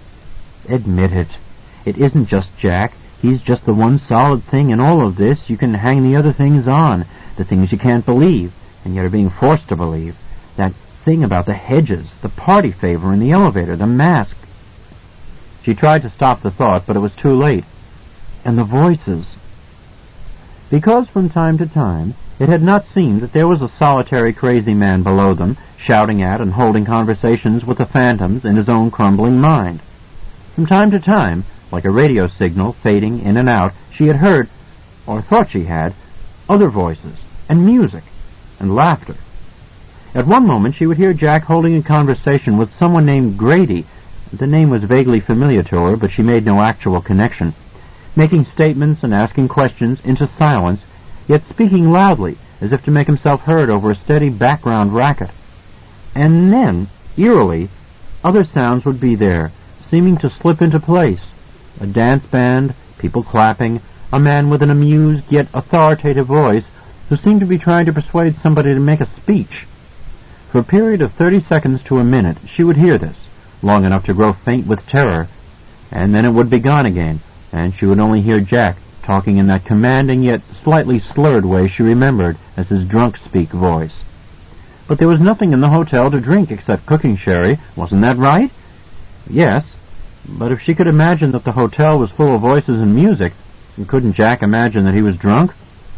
"Admit it. It isn't just Jack. He's just the one solid thing in all of this. You can hang the other things on, the things you can't believe, and yet are being forced to believe. That thing about the hedges, the party favor in the elevator, the mask." She tried to stop the thought, but it was too late. And the voices. Because from time to time it had not seemed that there was a solitary crazy man below them, shouting at and holding conversations with the phantoms in his own crumbling mind. From time to time, like a radio signal fading in and out, she had heard, or thought she had, other voices, and music, and laughter. At one moment she would hear Jack holding a conversation with someone named Grady. The name was vaguely familiar to her, but she made no actual connection. Making statements and asking questions into silence, yet speaking loudly, as if to make himself heard over a steady background racket. And then, eerily, other sounds would be there, seeming to slip into place. A dance band, people clapping, a man with an amused yet authoritative voice who seemed to be trying to persuade somebody to make a speech. For a period of 30 seconds to a minute she would hear this, long enough to grow faint with terror, and then it would be gone again, and she would only hear Jack talking in that commanding yet slightly slurred way she remembered as his drunk-speak voice. But there was nothing in the hotel to drink except cooking sherry. Wasn't that right? Yes, but if she could imagine that the hotel was full of voices and music, couldn't Jack imagine that he was drunk?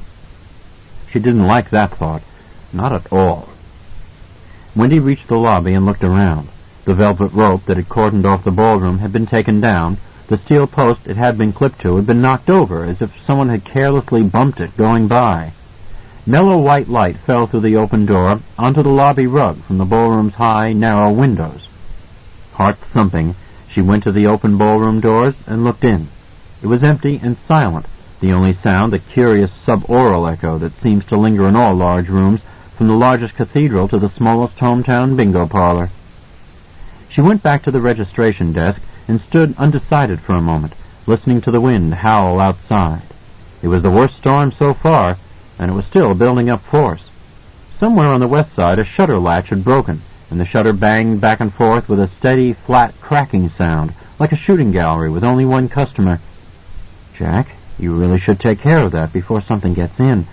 She didn't like that thought. Not at all. Wendy reached the lobby and looked around. The velvet rope that had cordoned off the ballroom had been taken down. The steel post it had been clipped to had been knocked over, as if someone had carelessly bumped it going by. Mellow white light fell through the open door onto the lobby rug from the ballroom's high, narrow windows. Heart thumping, she went to the open ballroom doors and looked in. It was empty and silent, the only sound the curious sub-aural echo that seems to linger in all large rooms, from the largest cathedral to the smallest hometown bingo parlor. She went back to the registration desk and stood undecided for a moment, listening to the wind howl outside. It was the worst storm so far, and it was still building up force. Somewhere on the west side a shutter latch had broken, and the shutter banged back and forth with a steady, flat cracking sound, like a shooting gallery with only one customer. "Jack, you really should take care of that before something gets in."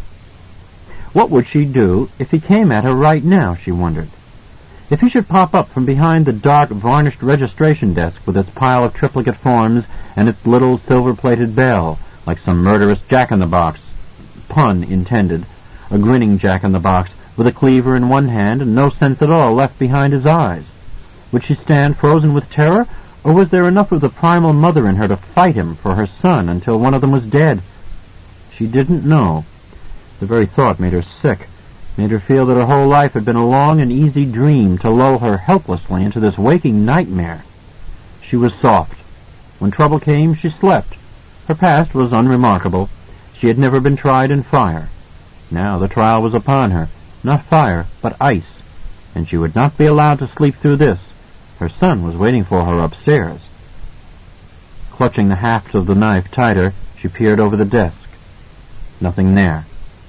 What would she do if he came at her right now, she wondered. If he should pop up from behind the dark, varnished registration desk with its pile of triplicate forms and its little silver-plated bell, like some murderous jack-in-the-box, pun intended, a grinning jack-in-the-box with a cleaver in one hand and no sense at all left behind his eyes. Would she stand frozen with terror, or was there enough of the primal mother in her to fight him for her son until one of them was dead? She didn't know. The very thought made her sick, made her feel that her whole life had been a long and easy dream to lull her helplessly into this waking nightmare. She was soft. When trouble came, she slept. Her past was unremarkable. She had never been tried in fire. Now the trial was upon her, not fire, but ice, and she would not be allowed to sleep through this. Her son was waiting for her upstairs. Clutching the haft of the knife tighter, she peered over the desk. Nothing there.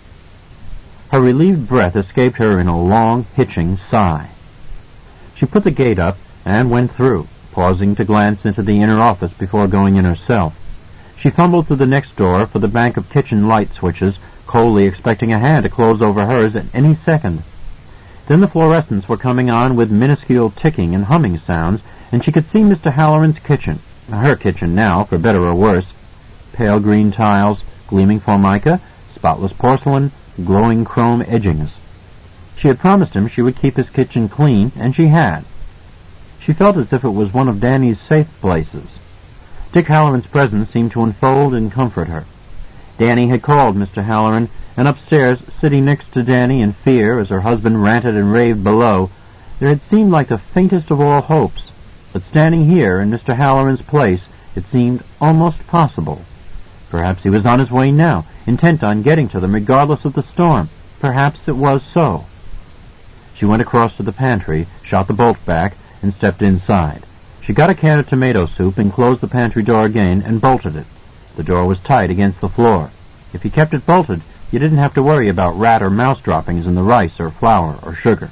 Her relieved breath escaped her in a long, hitching sigh. She put the gate up and went through. pausing to glance into the inner office before going in herself. She fumbled through the next door for the bank of kitchen light switches, coldly expecting a hand to close over hers at any second. Then the fluorescents were coming on with minuscule ticking and humming sounds, and she could see Mr. Halloran's kitchen, her kitchen now, for better or worse. Pale green tiles, gleaming formica, spotless porcelain, glowing chrome edgings. She had promised him she would keep his kitchen clean, and she had. She felt as if it was one of Danny's safe places. Dick Halloran's presence seemed to enfold and comfort her. Danny had called Mr. Halloran, and upstairs, sitting next to Danny in fear as her husband ranted and raved below, there had seemed like the faintest of all hopes. But standing here in Mr. Halloran's place, it seemed almost possible. Perhaps he was on his way now, intent on getting to them regardless of the storm. Perhaps it was so. She went across to the pantry, shot the bolt back, and stepped inside. She got a can of tomato soup and closed the pantry door again and bolted it. The door was tight against the floor. If you kept it bolted, you didn't have to worry about rat or mouse droppings in the rice or flour or sugar.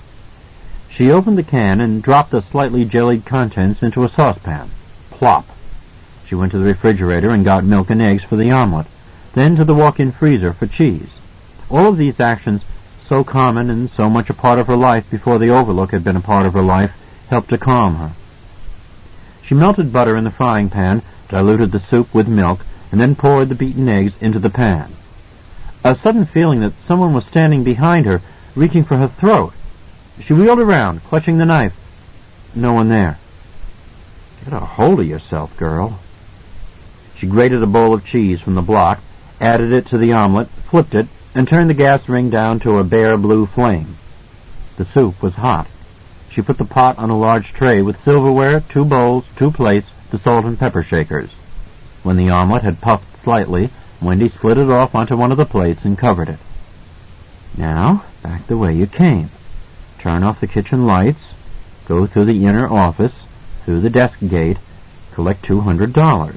She opened the can and dropped the slightly jellied contents into a saucepan. Plop. She went to the refrigerator and got milk and eggs for the omelet, then to the walk-in freezer for cheese. All of these actions, so common and so much a part of her life before the Overlook had been a part of her life, helped to calm her. She melted butter in the frying pan, diluted the soup with milk, and then poured the beaten eggs into the pan. A sudden feeling that someone was standing behind her, reaching for her throat. She wheeled around, clutching the knife. No one there. Get a hold of yourself, girl. She grated a bowl of cheese from the block, added it to the omelet, flipped it, and turned the gas ring down to a bare blue flame. The soup was hot. She put the pot on a large tray with silverware, 2 bowls, 2 plates, the salt and pepper shakers. When the omelet had puffed slightly, Wendy slid it off onto one of the plates and covered it. Now, back the way you came. Turn off the kitchen lights, go through the inner office, through the desk gate, collect $200.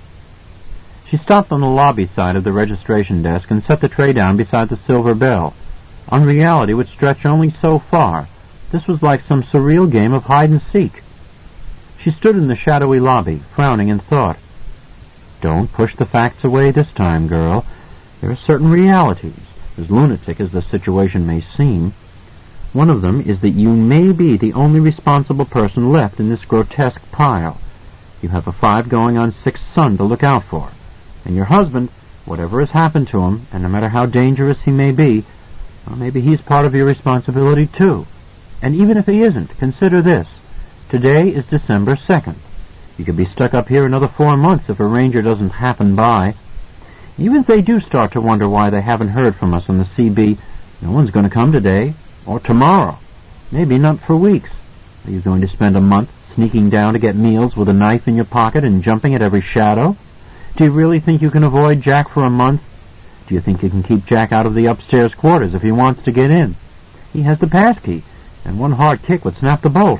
She stopped on the lobby side of the registration desk and set the tray down beside the silver bell. Unreality would stretch only so far. This was like some surreal game of hide-and-seek. She stood in the shadowy lobby, frowning in thought. Don't push the facts away this time, girl. There are certain realities, as lunatic as the situation may seem. One of them is that you may be the only responsible person left in this grotesque pile. You have a 5 going on 6 son to look out for. And your husband, whatever has happened to him, and no matter how dangerous he may be, well, maybe he's part of your responsibility too. And even if he isn't, consider this. Today is December 2nd. You could be stuck up here another 4 months if a ranger doesn't happen by. Even if they do start to wonder why they haven't heard from us on the CB, no one's going to come today, or tomorrow. Maybe not for weeks. Are you going to spend a month sneaking down to get meals with a knife in your pocket and jumping at every shadow? Do you really think you can avoid Jack for a month? Do you think you can keep Jack out of the upstairs quarters if he wants to get in? He has the passkey, and one hard kick would snap the bolt.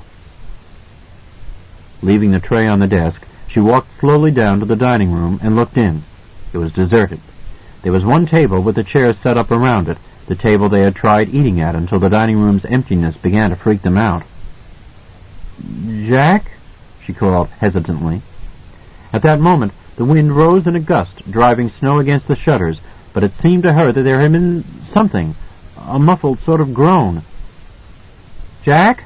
Leaving the tray on the desk, she walked slowly down to the dining room and looked in. It was deserted. There was one table with the chairs set up around it, the table they had tried eating at until the dining room's emptiness began to freak them out. "Jack?" she called hesitantly. At that moment, the wind rose in a gust, driving snow against the shutters, but it seemed to her that there had been something, a muffled sort of groan. "Jack?"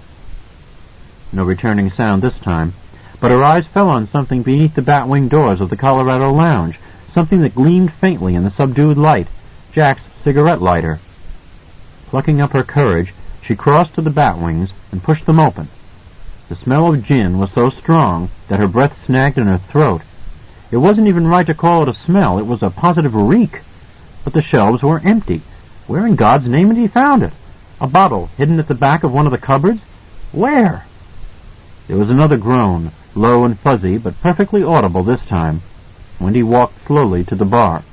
No returning sound this time, but her eyes fell on something beneath the batwing doors of the Colorado Lounge, something that gleamed faintly in the subdued light, Jack's cigarette lighter. Plucking up her courage, she crossed to the batwings and pushed them open. The smell of gin was so strong that her breath snagged in her throat. It wasn't even right to call it a smell, it was a positive reek. But the shelves were empty. Where in God's name had he found it? A bottle hidden at the back of one of the cupboards? Where? There was another groan, low and fuzzy, but perfectly audible this time. Wendy walked slowly to the bar.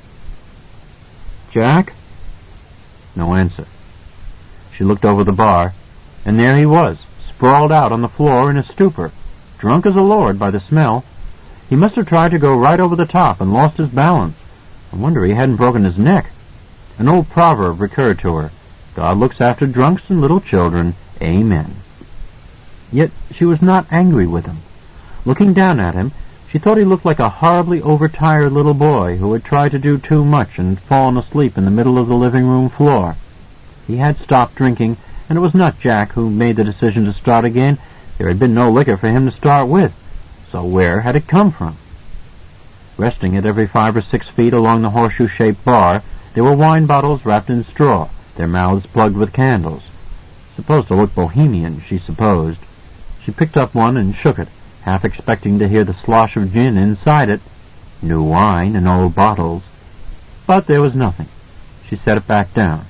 "Jack?" No answer. She looked over the bar, and there he was, sprawled out on the floor in a stupor, drunk as a lord by the smell. He must have tried to go right over the top and lost his balance. I wonder he hadn't broken his neck. An old proverb recurred to her. God looks after drunks and little children. Amen. Yet she was not angry with him. Looking down at him, she thought he looked like a horribly overtired little boy who had tried to do too much and fallen asleep in the middle of the living room floor. He had stopped drinking, and it was not Jack who made the decision to start again. There had been no liquor for him to start with, so where had it come from? Resting at every 5 or 6 feet along the horseshoe-shaped bar, there were wine bottles wrapped in straw, their mouths plugged with candles. Supposed to look bohemian, she supposed. She picked up one and shook it, half expecting to hear the slosh of gin inside it. New wine in old bottles. But there was nothing. She set it back down.